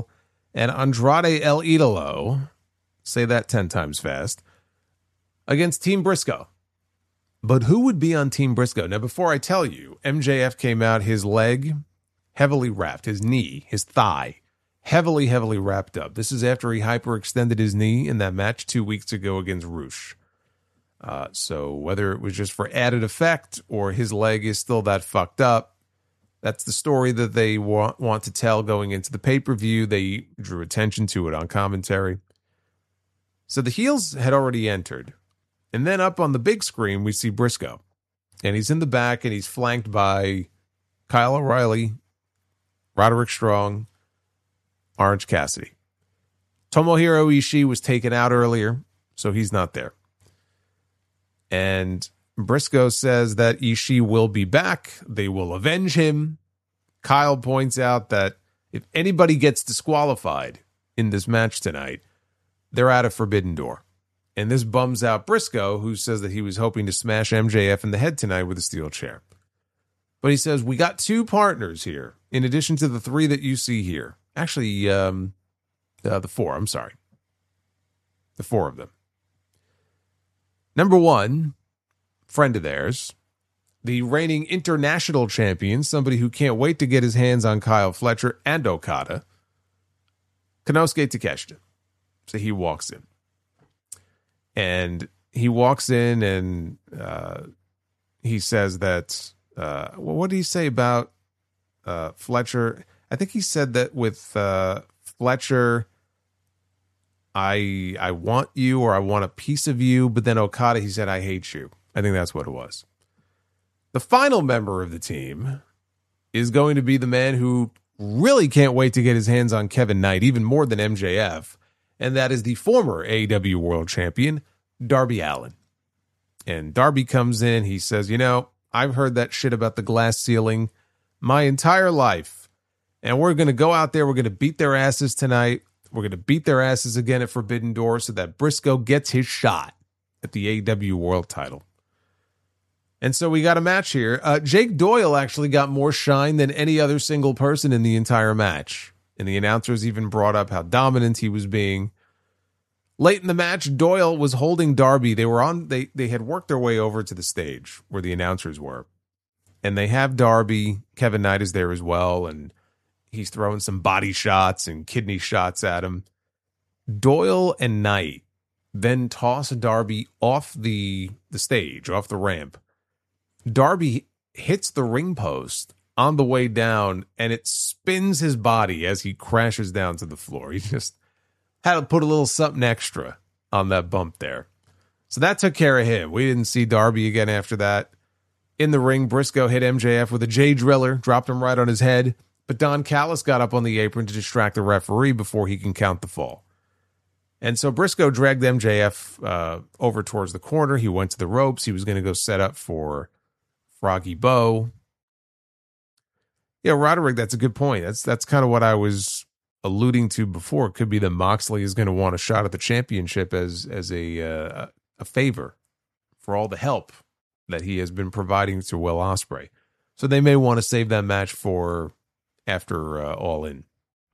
and Andrade El Idolo, say that ten times fast, against Team Briscoe. But who would be on Team Briscoe? Now, before I tell you, M J F came out, his leg heavily wrapped, his knee, his thigh, heavily, heavily wrapped up. This is after he hyperextended his knee in that match two weeks ago against Roosh. Uh, so whether it was just for added effect or his leg is still that fucked up, that's the story that they want, want to tell going into the pay-per-view. They drew attention to it on commentary. So the heels had already entered. And then up on the big screen, we see Briscoe. And he's in the back, and he's flanked by Kyle O'Reilly, Roderick Strong, Orange Cassidy. Tomohiro Ishii was taken out earlier, so he's not there. And Briscoe says that Ishii will be back. They will avenge him. Kyle points out that if anybody gets disqualified in this match tonight, they're out of Forbidden Door. And this bums out Briscoe, who says that he was hoping to smash M J F in the head tonight with a steel chair. But he says, we got two partners here, in addition to the three that you see here. Actually, um, uh, the four, I'm sorry. The four of them. Number one, friend of theirs, the reigning international champion, somebody who can't wait to get his hands on Kyle Fletcher and Okada, Konosuke Takeshita. So he walks in. And he walks in and uh, he says that, uh, well, what did he say about uh, Fletcher? I think he said that with uh, Fletcher, I I want you or I want a piece of you. But then Okada, he said, I hate you. I think that's what it was. The final member of the team is going to be the man who really can't wait to get his hands on Kevin Knight, even more than M J F. And that is the former A E W World Champion, Darby Allin. And Darby comes in, he says, you know, I've heard that shit about the glass ceiling my entire life. And we're going to go out there, we're going to beat their asses tonight. We're going to beat their asses again at Forbidden Door so that Briscoe gets his shot at the A E W World title. And so we got a match here. Uh, Jake Doyle actually got more shine than any other single person in the entire match. And the announcers even brought up how dominant he was being. Late in the match, Doyle was holding Darby. They were on. They they had worked their way over to the stage where the announcers were, and they have Darby. Kevin Knight is there as well, and he's throwing some body shots and kidney shots at him. Doyle and Knight then toss Darby off the the stage, off the ramp. Darby hits the ring post on the way down, and it spins his body as he crashes down to the floor. He just had to put a little something extra on that bump there. So that took care of him. We didn't see Darby again after that. In the ring, Briscoe hit M J F with a J Driller, dropped him right on his head, but Don Callis got up on the apron to distract the referee before he can count the fall. And so Briscoe dragged M J F uh, over towards the corner. He went to the ropes. He was going to go set up for Froggy Bow. Yeah, Roderick, that's a good point. That's that's kind of what I was alluding to before. It could be that Moxley is going to want a shot at the championship as as a uh, a favor for all the help that he has been providing to Will Ospreay. So they may want to save that match for after uh, All In.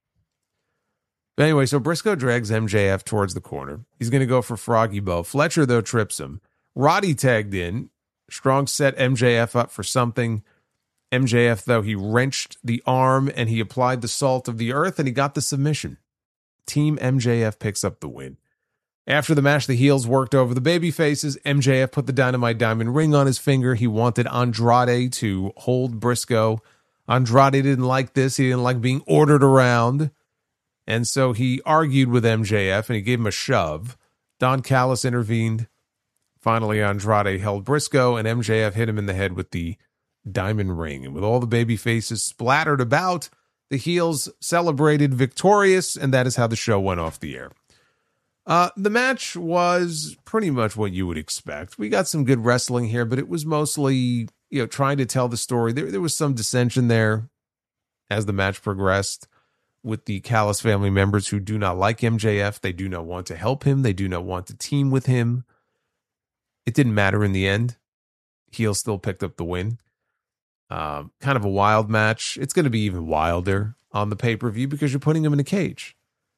But anyway, so Briscoe drags M J F towards the corner. He's going to go for Froggy Bow. Fletcher, though, trips him. Roddy tagged in. Strong set M J F up for something. M J F, though, he wrenched the arm and he applied the salt of the earth and he got the submission. Team M J F picks up the win. After the match, the heels worked over the baby faces. M J F put the Dynamite Diamond ring on his finger. He wanted Andrade to hold Briscoe. Andrade didn't like this. He didn't like being ordered around. And so he argued with M J F and he gave him a shove. Don Callis intervened. Finally, Andrade held Briscoe and M J F hit him in the head with the diamond ring. And with all the baby faces splattered about, the heels celebrated victorious, and that is how the show went off the air. Uh, the match was pretty much what you would expect. We got some good wrestling here, but it was mostly, you know, trying to tell the story. There, there was some dissension there as the match progressed with the Callis family members who do not like M J F. They do not want to help him. They do not want to team with him. It didn't matter in the end. Heel still picked up the win. Um, kind of a wild match. It's going to be even wilder on the pay-per-view because you're putting him in a cage.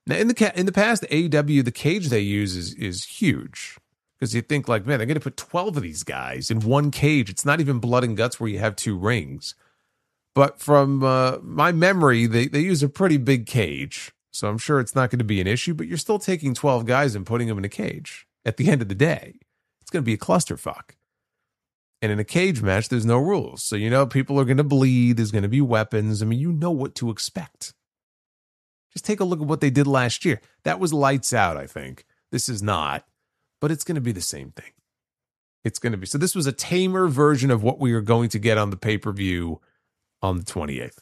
Now, in the ca- in the past, A E W, the cage they use is is huge. Because you think like, man, they're going to put twelve of these guys in one cage. It's not even blood and guts where you have two rings. But from uh, my memory, they, they use a pretty big cage. So I'm sure it's not going to be an issue, but you're still taking twelve guys and putting them in a cage. At the end of the day, it's going to be a clusterfuck. And in a cage match, there's no rules. So you know people are going to bleed. There's going to be weapons. I mean, you know what to expect. Just take a look at what they did last year. That was lights out, I think. This is not. But it's going to be the same thing. It's going to be. So this was a tamer version of what we are going to get on the pay-per-view on the twenty-eighth.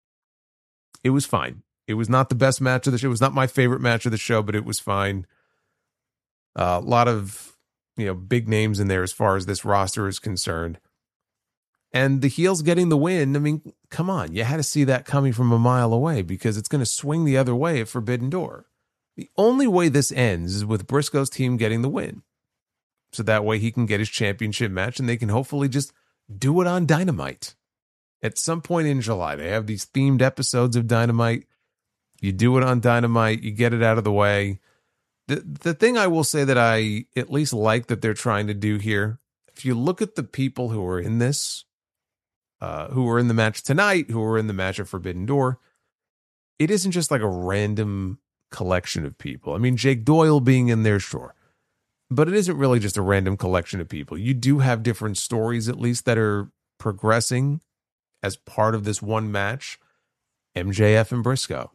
It was fine. It was not the best match of the show. It was not my favorite match of the show, but it was fine. Uh, a lot of, you know, big names in there as far as this roster is concerned. And the heels getting the win, I mean, come on. You had to see that coming from a mile away because it's going to swing the other way at Forbidden Door. The only way this ends is with Briscoe's team getting the win. So that way he can get his championship match and they can hopefully just do it on Dynamite. At some point in July, they have these themed episodes of Dynamite. You do it on Dynamite, you get it out of the way. The, the thing I will say that I at least like that they're trying to do here, if you look at the people who are in this, uh, who are in the match tonight, who are in the match at Forbidden Door, it isn't just like a random collection of people. I mean, Jake Doyle being in there, sure. But it isn't really just a random collection of people. You do have different stories, at least, that are progressing as part of this one match. M J F and Briscoe.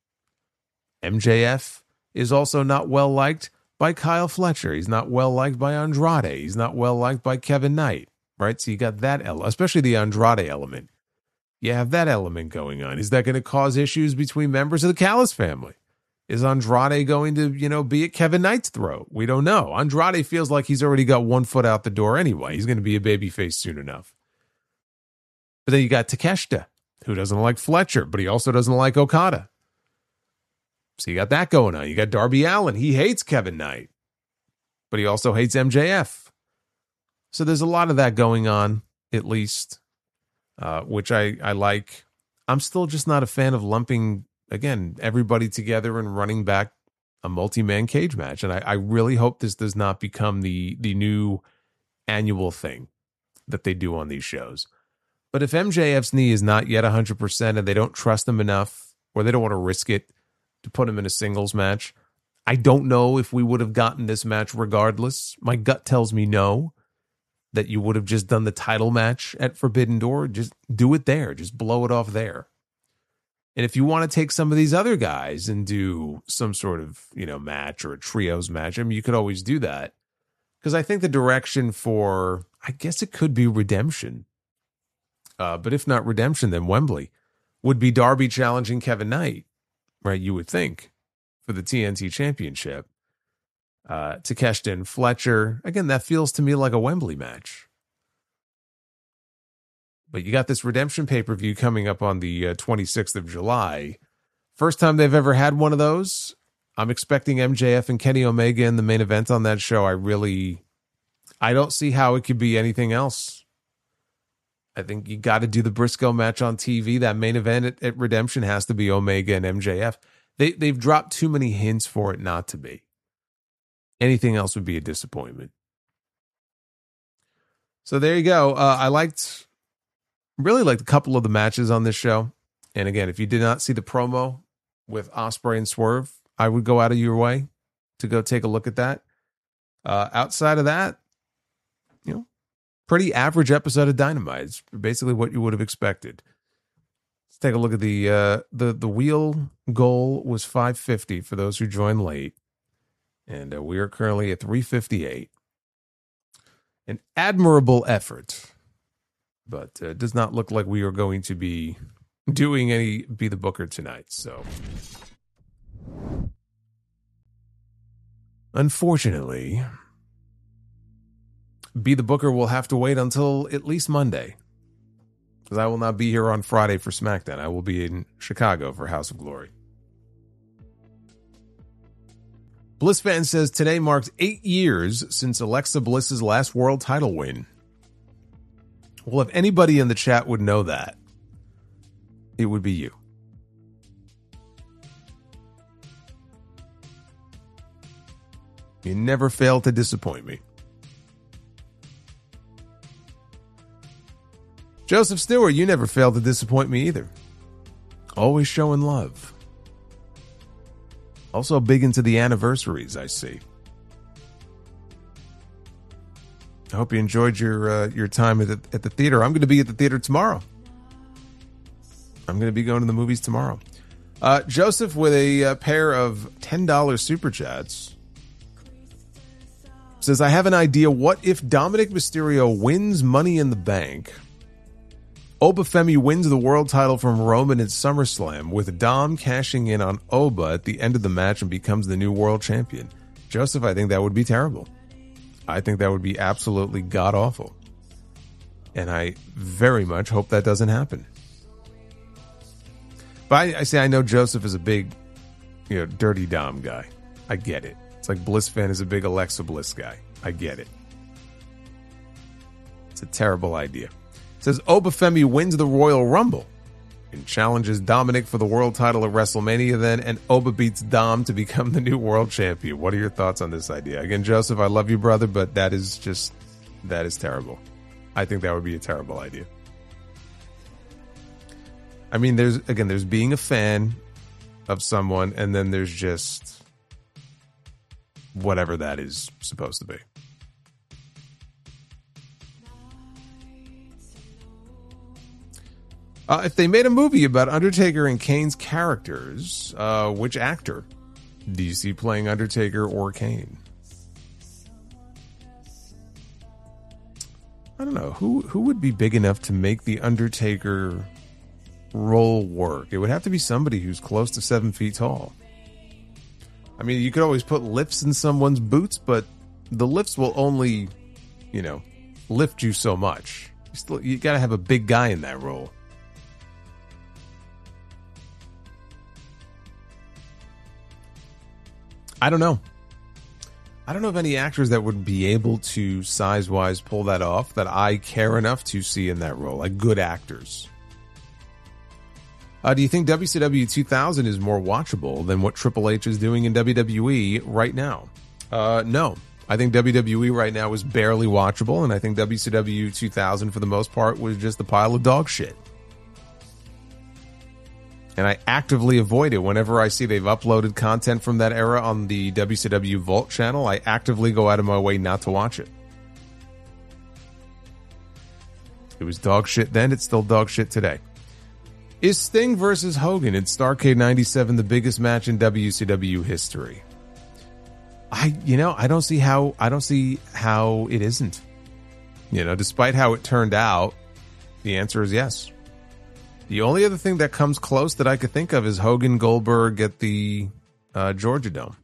M J F is also not well liked by Kyle Fletcher. He's not well liked by Andrade. He's not well liked by Kevin Knight, right? So you got that element, especially the Andrade element. You have that element going on. Is that going to cause issues between members of the Callis family? Is Andrade going to, you know, be at Kevin Knight's throat? We don't know. Andrade feels like he's already got one foot out the door anyway. He's going to be a babyface soon enough. But then you got Takeshita, who doesn't like Fletcher, but he also doesn't like Okada. So you got that going on. You got Darby Allin. He hates Kevin Knight, but he also hates M J F. So there's a lot of that going on, at least, uh, which I, I like. I'm still just not a fan of lumping, again, everybody together and running back a multi-man cage match. And I, I really hope this does not become the the new annual thing that they do on these shows. But if M J F's knee is not yet one hundred percent and they don't trust him enough, or they don't want to risk it to put him in a singles match, I don't know if we would have gotten this match regardless. My gut tells me no, that you would have just done the title match at Forbidden Door. Just do it there. Just blow it off there. And if you want to take some of these other guys and do some sort of, you know, match or a trios match, I mean, you could always do that. Because I think the direction for, I guess it could be Redemption. Uh, but if not Redemption, then Wembley would be Darby challenging Kevin Knight, right? You would think, for the T N T Championship. Uh, Takeshita and Fletcher. Again, that feels to me like a Wembley match. But you got this Redemption pay-per-view coming up on the uh, twenty-sixth of July. First time they've ever had one of those. I'm expecting M J F and Kenny Omega in the main event on that show. I really, I don't see how it could be anything else. I think you got to do the Briscoe match on T V. That main event at, at Redemption has to be Omega and M J F. They, they've dropped too many hints for it not to be. Anything else would be a disappointment. So there you go. Uh, I liked, really liked a couple of the matches on this show. And again, if you did not see the promo with Ospreay and Swerve, I would go out of your way to go take a look at that. Uh, outside of that, you know, pretty average episode of Dynamite. It's basically what you would have expected. Let's take a look at the uh, the the wheel goal was five fifty for those who joined late, and uh, we are currently at three fifty-eight. An admirable effort, but uh, does not look like we are going to be doing any Be the Booker tonight. So, unfortunately, Be the Booker will have to wait until at least Monday, because I will not be here on Friday for SmackDown. I will be in Chicago for House of Glory. BlissFan says today marks eight years since Alexa Bliss's last world title win. Well, if anybody in the chat would know that, it would be you. You never fail to disappoint me. Joseph Stewart, you never fail to disappoint me either. Always showing love. Also big into the anniversaries, I see. I hope you enjoyed your uh, your time at the, at the theater. I'm going to be at the theater tomorrow. I'm going to be going to the movies tomorrow. Uh, Joseph with a, a pair of ten dollars super chats says, I have an idea. What if Dominic Mysterio wins Money in the Bank? Oba Femi wins the world title from Roman at SummerSlam, with Dom cashing in on Oba at the end of the match and becomes the new world champion. Joseph, I think that would be terrible. I think that would be absolutely god-awful. And I very much hope that doesn't happen. But I, I say I know Joseph is a big, you know, Dirty Dom guy. I get it. It's like Bliss fan is a big Alexa Bliss guy. I get it. It's a terrible idea. It says Oba Femi wins the Royal Rumble and challenges Dominic for the world title at WrestleMania then, and Oba beats Dom to become the new world champion. What are your thoughts on this idea? Again, Joseph, I love you, brother, but that is just, that is terrible. I think that would be a terrible idea. I mean, there's, again, there's being a fan of someone, and then there's just whatever that is supposed to be. Uh, if they made a movie about Undertaker and Kane's characters, uh, which actor do you see playing Undertaker or Kane? I don't know. Who who would be big enough to make the Undertaker role work? It would have to be somebody who's close to seven feet tall. I mean, you could always put lifts in someone's boots, but the lifts will only, you know, lift you so much. You still, you got to have a big guy in that role. I don't know. I don't know of any actors that would be able to, size-wise, pull that off that I care enough to see in that role, like good actors. Uh, do you think W C W two thousand is more watchable than what Triple H is doing in W W E right now? Uh, no. I think W W E right now is barely watchable, and I think W C W two thousand, for the most part, was just a pile of dog shit. And I actively avoid it whenever I see they've uploaded content from that era on the W C W Vault channel. I actively go out of my way not to watch it. It was dog shit then, it's still dog shit today. Is Sting versus Hogan in Starrcade ninety-seven the biggest match in W C W history? I, you know, I don't see how, I don't see how it isn't. You know, despite how it turned out, the answer is yes. The only other thing that comes close that I could think of is Hogan Goldberg at the uh, Georgia Dome.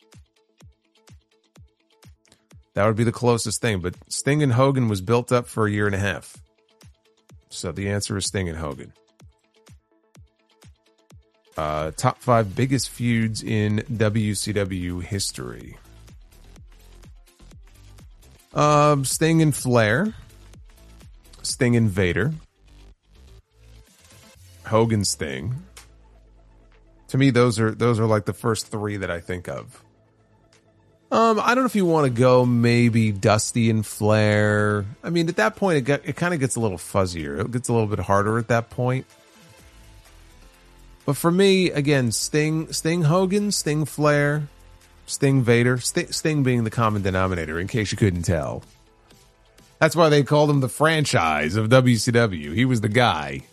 That would be the closest thing, but Sting and Hogan was built up for a year and a half. So the answer is Sting and Hogan. Uh, top five biggest feuds in W C W history. Um, Sting and Flair. Sting and Vader. Hogan Sting. To me, those are those are like the first three that I think of. Um, I don't know if you want to go maybe Dusty and Flair. I mean, at that point, it got, it kind of gets a little fuzzier. It gets a little bit harder at that point. But for me, again, Sting, Sting Hogan, Sting Flair, Sting Vader, Sting, Sting being the common denominator, in case you couldn't tell. That's why they called him the franchise of W C W. He was the guy.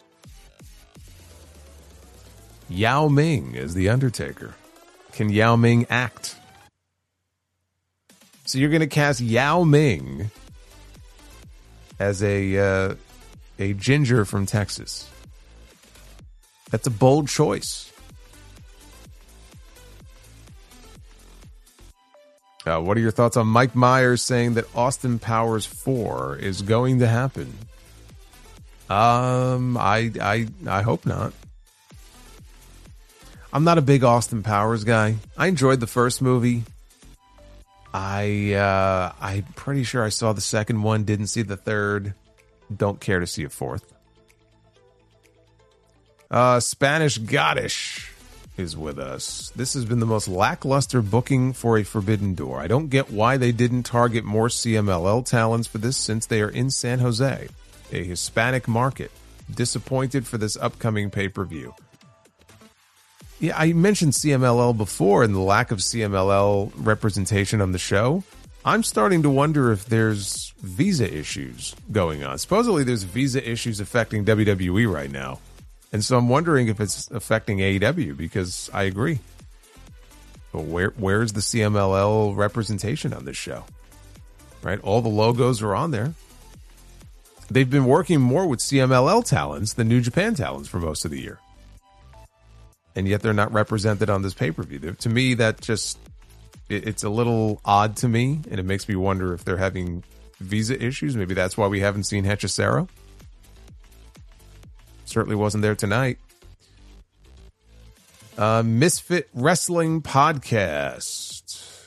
Yao Ming is the Undertaker. Can Yao Ming act? So you're going to cast Yao Ming as a uh, a ginger from Texas. That's a bold choice. Uh, what are your thoughts on Mike Myers saying that Austin Powers four is going to happen? Um, I I I hope not. I'm not a big Austin Powers guy. I enjoyed the first movie. I uh, I'm pretty sure I saw the second one. Didn't see the third. Don't care to see a fourth. Uh, Spanish Goddish is with us. This has been the most lackluster booking for a Forbidden Door. I don't get why they didn't target more C M L L talents for this since they are in San Jose, a Hispanic market. Disappointed for this upcoming pay-per-view. Yeah, I mentioned C M L L before and the lack of C M L L representation on the show. I'm starting to wonder if there's visa issues going on. Supposedly there's visa issues affecting W W E right now. And so I'm wondering if it's affecting A E W, because I agree. But where where's the C M L L representation on this show? Right? All the logos are on there. They've been working more with C M L L talents than New Japan talents for most of the year. And yet they're not represented on this pay-per-view. To me, that just, it, it's a little odd to me, and it makes me wonder if they're having visa issues. Maybe that's why we haven't seen Hechicero. Certainly wasn't there tonight. Uh, Misfit Wrestling Podcast.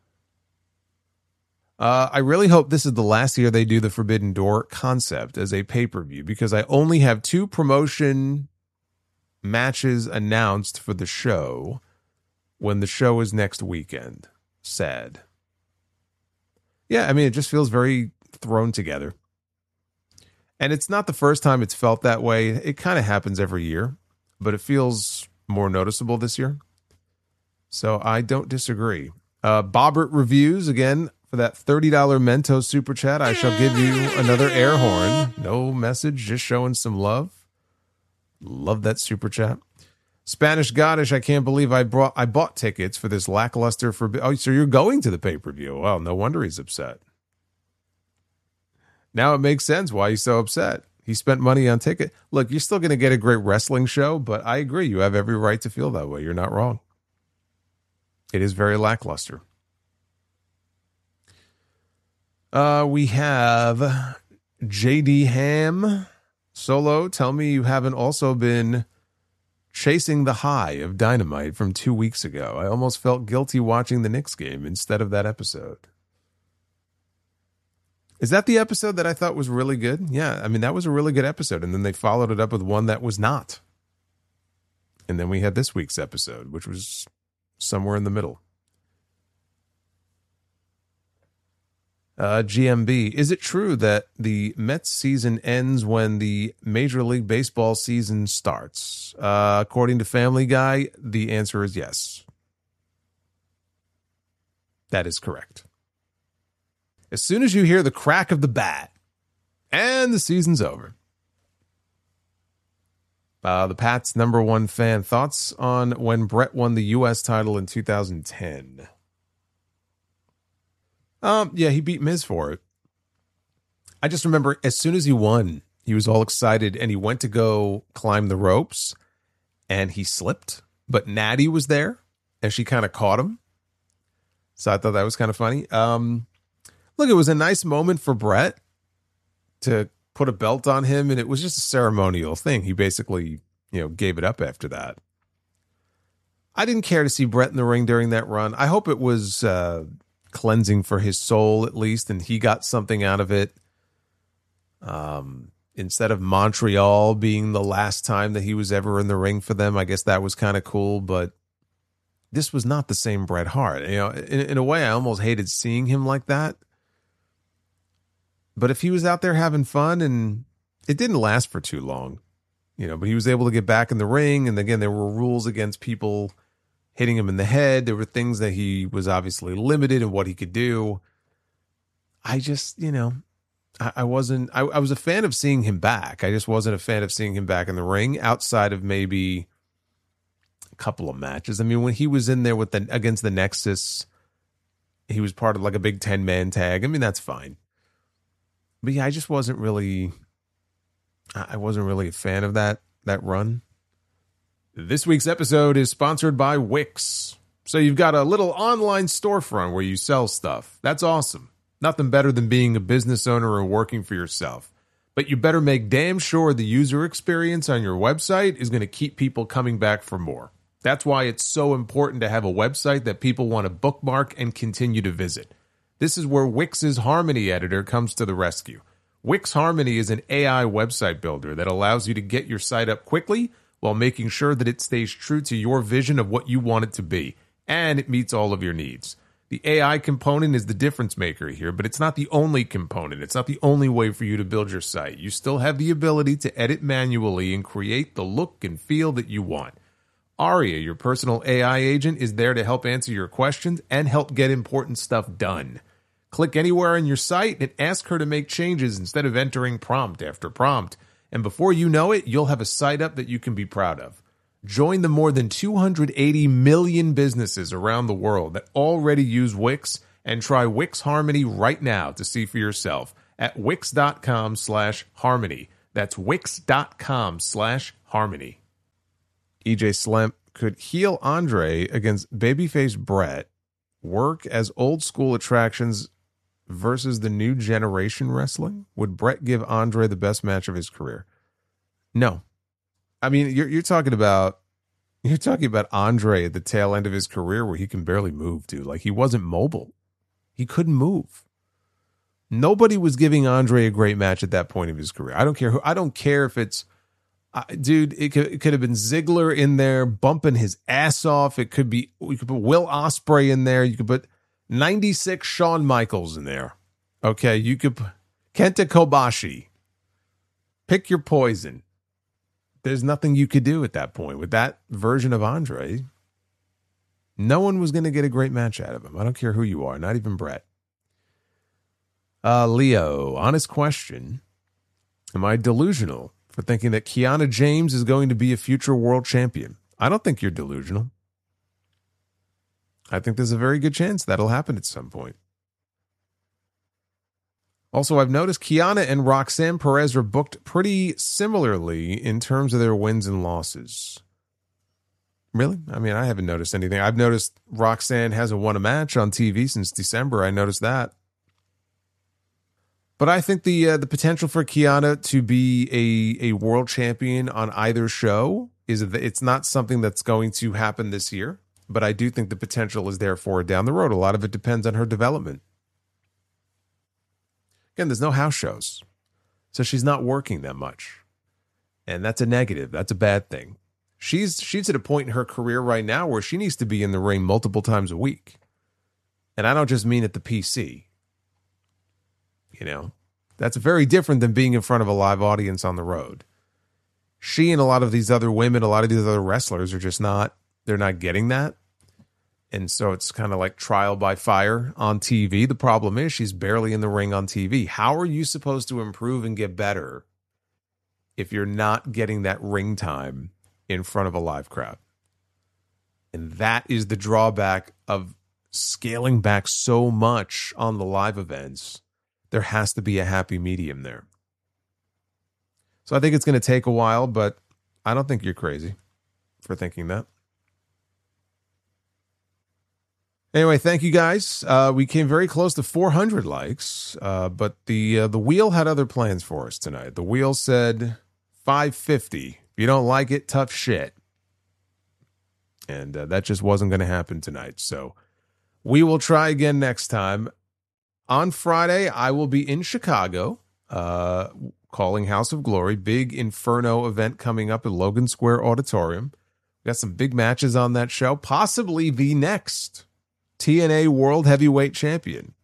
Uh, I really hope this is the last year they do the Forbidden Door concept as a pay-per-view, because I only have two promotion matches announced for the show when the show is next weekend. Sad. Yeah, I mean, it just feels very thrown together. And it's not the first time it's felt that way. It kind of happens every year, but it feels more noticeable this year. So I don't disagree. Uh, Bobbert Reviews, again, for that thirty dollars Mentos Super Chat, I shall give you another air horn. No message, just showing some love. Love that Super Chat. Spanish Goddess, I can't believe I brought I bought tickets for this lackluster for. Oh, so you're going to the pay-per-view. Well, no wonder he's upset. Now it makes sense why he's so upset. He spent money on ticket. Look, you're still going to get a great wrestling show, but I agree. You have every right to feel that way. You're not wrong. It is very lackluster. Uh, we have J D Ham. Solo, tell me you haven't also been chasing the high of Dynamite from two weeks ago. I almost felt guilty watching the Knicks game instead of that episode. Is that the episode that I thought was really good? Yeah, I mean, that was a really good episode. And then they followed it up with one that was not. And then we had this week's episode, which was somewhere in the middle. Uh, G M B, is it true that the Mets season ends when the Major League Baseball season starts? Uh, according to Family Guy, the answer is yes. That is correct. As soon as you hear the crack of the bat, and the season's over. Uh, the Pats' number one fan, thoughts on when Brett won the U S title in two thousand ten? Um, yeah, he beat Miz for it. I just remember as soon as he won, he was all excited and he went to go climb the ropes and he slipped, but Natty was there and she kind of caught him. So I thought that was kind of funny. Um, look, it was a nice moment for Brett to put a belt on him, and it was just a ceremonial thing. He basically, you know, gave it up after that. I didn't care to see Brett in the ring during that run. I hope it was uh, cleansing for his soul at least, and he got something out of it. Um, instead of Montreal being the last time that he was ever in the ring for them, I guess that was kind of cool, but this was not the same Bret Hart. You know, in, in a way, I almost hated seeing him like that. But if he was out there having fun, and it didn't last for too long, you know, but he was able to get back in the ring. And again, there were rules against people hitting him in the head. There were things that he was obviously limited in what he could do. I just, you know, I, I wasn't, I, I was a fan of seeing him back. I just wasn't a fan of seeing him back in the ring outside of maybe a couple of matches. I mean, when he was in there with the, against the Nexus, he was part of like a big ten man tag. I mean, that's fine. But yeah, I just wasn't really, I wasn't really a fan of that, that run. This week's episode is sponsored by Wix. So you've got a little online storefront where you sell stuff. That's awesome. Nothing better than being a business owner and working for yourself. But you better make damn sure the user experience on your website is going to keep people coming back for more. That's why it's so important to have a website that people want to bookmark and continue to visit. This is where Wix's Harmony editor comes to the rescue. Wix Harmony is an A I website builder that allows you to get your site up quickly while making sure that it stays true to your vision of what you want it to be, and it meets all of your needs. The A I component is the difference maker here, but it's not the only component. It's not the only way for you to build your site. You still have the ability to edit manually and create the look and feel that you want. Aria, your personal A I agent, is there to help answer your questions and help get important stuff done. Click anywhere on your site and ask her to make changes instead of entering prompt after prompt. And before you know it, you'll have a site up that you can be proud of. Join the more than two hundred eighty million businesses around the world that already use Wix and try Wix Harmony right now to see for yourself at wix.com slash harmony. That's wix.com slash harmony. E J Slemp, could heel Andre against babyface Brett work as old school attractions versus the new generation wrestling? Would Brett give Andre the best match of his career? No. I mean, you're you're talking about you're talking about Andre at the tail end of his career where he can barely move, dude. Like, he wasn't mobile. He couldn't move. Nobody was giving Andre a great match at that point of his career. I don't care who. I don't care if it's, uh, dude. It could it could have been Ziggler in there bumping his ass off. It could be you could put Will Ospreay in there. You could put ninety-six Shawn Michaels in there. Okay, you could put Kenta Kobashi. Pick your poison. There's nothing you could do at that point. With that version of Andre, no one was going to get a great match out of him. I don't care who you are, not even Brett. Uh, Leo, honest question. Am I delusional for thinking that Kiana James is going to be a future world champion? I don't think you're delusional. I think there's a very good chance that'll happen at some point. Also, I've noticed Kiana and Roxanne Perez are booked pretty similarly in terms of their wins and losses. Really? I mean, I haven't noticed anything. I've noticed Roxanne hasn't won a match on T V since December. I noticed that. But I think the uh, the potential for Kiana to be a, a world champion on either show is that it's not something that's going to happen this year. But I do think the potential is there for her down the road. A lot of it depends on her development. Again, there's no house shows, so she's not working that much. And that's a negative. That's a bad thing. She's she's at a point in her career right now where she needs to be in the ring multiple times a week. And I don't just mean at the P C. You know, that's very different than being in front of a live audience on the road. She and a lot of these other women, a lot of these other wrestlers are just not, they're not getting that. And so it's kind of like trial by fire on T V. The problem is she's barely in the ring on T V. How are you supposed to improve and get better if you're not getting that ring time in front of a live crowd? And that is the drawback of scaling back so much on the live events. There has to be a happy medium there. So I think it's going to take a while, but I don't think you're crazy for thinking that. Anyway, thank you guys. Uh, we came very close to four hundred likes, uh, but the uh, the wheel had other plans for us tonight. The wheel said five fifty. If you don't like it, tough shit. And uh, that just wasn't going to happen tonight. So we will try again next time. On Friday, I will be in Chicago, uh, calling House of Glory. Big Inferno event coming up at Logan Square Auditorium. We got some big matches on that show. Possibly the next T N A World Heavyweight Champion.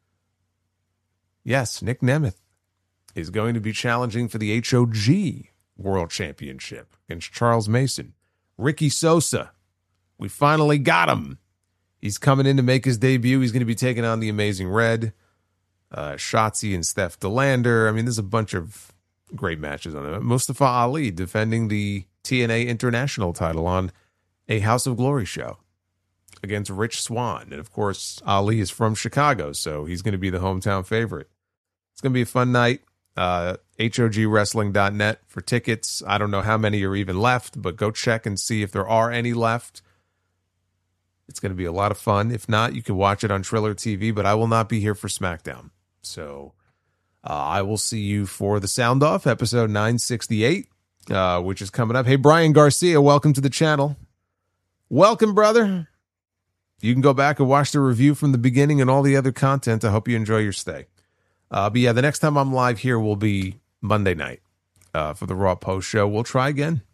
Yes, Nick Nemeth is going to be challenging for the H O G World Championship against Charles Mason. Ricky Sosa, we finally got him. He's coming in to make his debut. He's going to be taking on the Amazing Red, uh, Shotzi and Steph DeLander. I mean, there's a bunch of great matches on it. Mustafa Ali defending the T N A International title on a House of Glory show against Rich Swann. And, of course, Ali is from Chicago, so he's going to be the hometown favorite. It's going to be a fun night. Uh, H O G wrestling dot net for tickets. I don't know how many are even left, but go check and see if there are any left. It's going to be a lot of fun. If not, you can watch it on Triller T V, but I will not be here for SmackDown. So uh, I will see you for the Sound Off, episode nine sixty-eight, uh, which is coming up. Hey, Brian Garcia, welcome to the channel. Welcome, brother. You can go back and watch the review from the beginning and all the other content. I hope you enjoy your stay. Uh, but yeah, the next time I'm live here will be Monday night uh, for the Raw Post Show. We'll try again.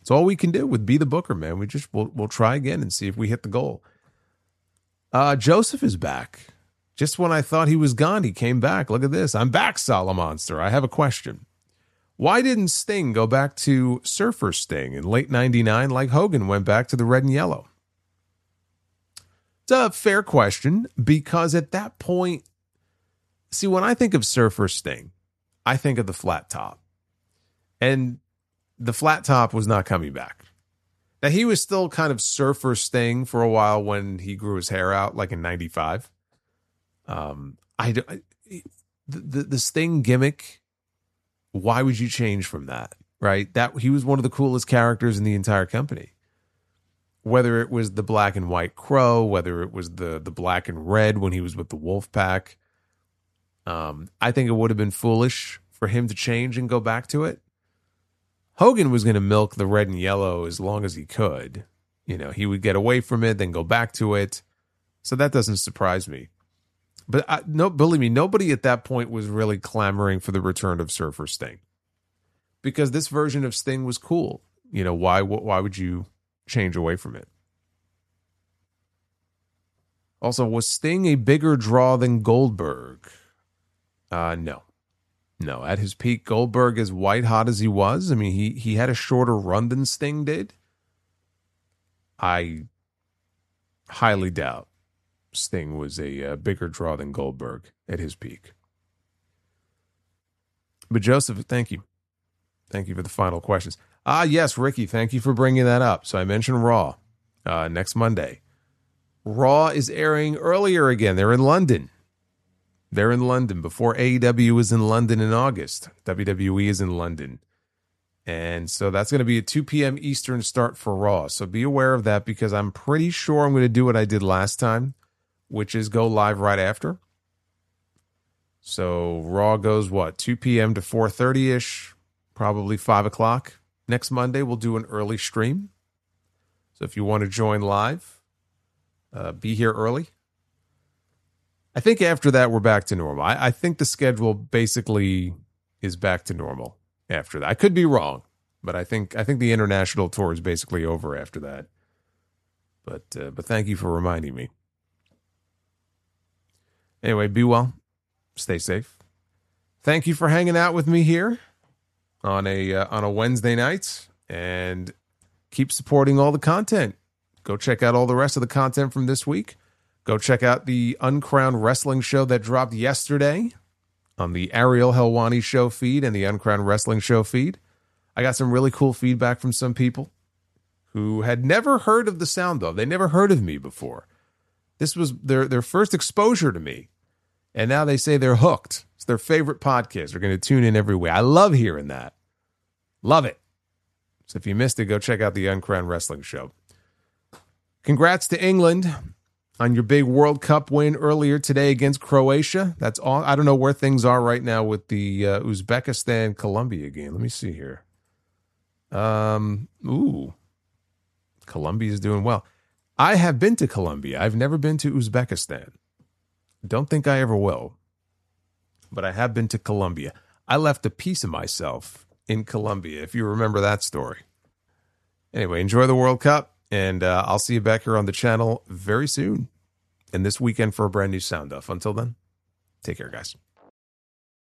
It's all we can do with Be the Booker, man. We just, we'll, we'll try again and see if we hit the goal. Uh, Joseph is back. Just when I thought he was gone, he came back. Look at this. I'm back, Solomonster. I have a question. Why didn't Sting go back to Surfer Sting in late ninety-nine like Hogan went back to the red and yellow? It's a fair question because at that point, see, when I think of Surfer Sting, I think of the flat top. And the flat top was not coming back. Now, he was still kind of Surfer Sting for a while when he grew his hair out, like in ninety-five. Um, I, I the, the Sting gimmick, why would you change from that, right? That he was one of the coolest characters in the entire company. Whether it was the black and white Crow, whether it was the the black and red when he was with the Wolfpack, um, I think it would have been foolish for him to change and go back to it. Hogan was going to milk the red and yellow as long as he could. You know, he would get away from it, then go back to it. So that doesn't surprise me. But I, no, believe me, nobody at that point was really clamoring for the return of Surfer Sting, because this version of Sting was cool. You know, why? Why would you change away from it? Also, was Sting a bigger draw than Goldberg? Uh, no, no. At his peak, Goldberg, as white hot as he was, I mean, he he had a shorter run than Sting did. I highly doubt Sting was a uh, bigger draw than Goldberg at his peak. But Joseph, thank you. Thank you for the final questions. Ah, yes, Ricky, thank you for bringing that up. So I mentioned Raw uh, next Monday. Raw is airing earlier again. They're in London. They're in London before A E W is in London in August. W W E is in London. And so that's going to be a two p.m. Eastern start for Raw. So be aware of that, because I'm pretty sure I'm going to do what I did last time, which is go live right after. So Raw goes, what, two p.m. to four thirty-ish, probably five o'clock. Next Monday, we'll do an early stream. So if you want to join live, uh, be here early. I think after that, we're back to normal. I, I think the schedule basically is back to normal after that. I could be wrong, but I think I think the international tour is basically over after that. But uh, but thank you for reminding me. Anyway, be well. Stay safe. Thank you for hanging out with me here on a uh, on a Wednesday night, and keep supporting all the content. Go check out all the rest of the content from this week. Go check out the Uncrowned Wrestling show that dropped yesterday on the Ariel Helwani show feed and the Uncrowned Wrestling show feed. I got some really cool feedback from some people who had never heard of the Sound Off. They never heard of me before. This was their, their first exposure to me. And now they say they're hooked. It's their favorite podcast. They're going to tune in every week. I love hearing that. Love it. So if you missed it, go check out the Uncrowned Wrestling show. Congrats to England on your big World Cup win earlier today against Croatia. That's all. I don't know where things are right now with the uh, Uzbekistan-Colombia game. Let me see here. Um, ooh, Colombia is doing well. I have been to Colombia. I've never been to Uzbekistan. Don't think I ever will. But I have been to Colombia. I left a piece of myself in Colombia, if you remember that story. Anyway, enjoy the World Cup, and uh, I'll see you back here on the channel very soon and this weekend for a brand new Sound Off. Until then, take care, guys.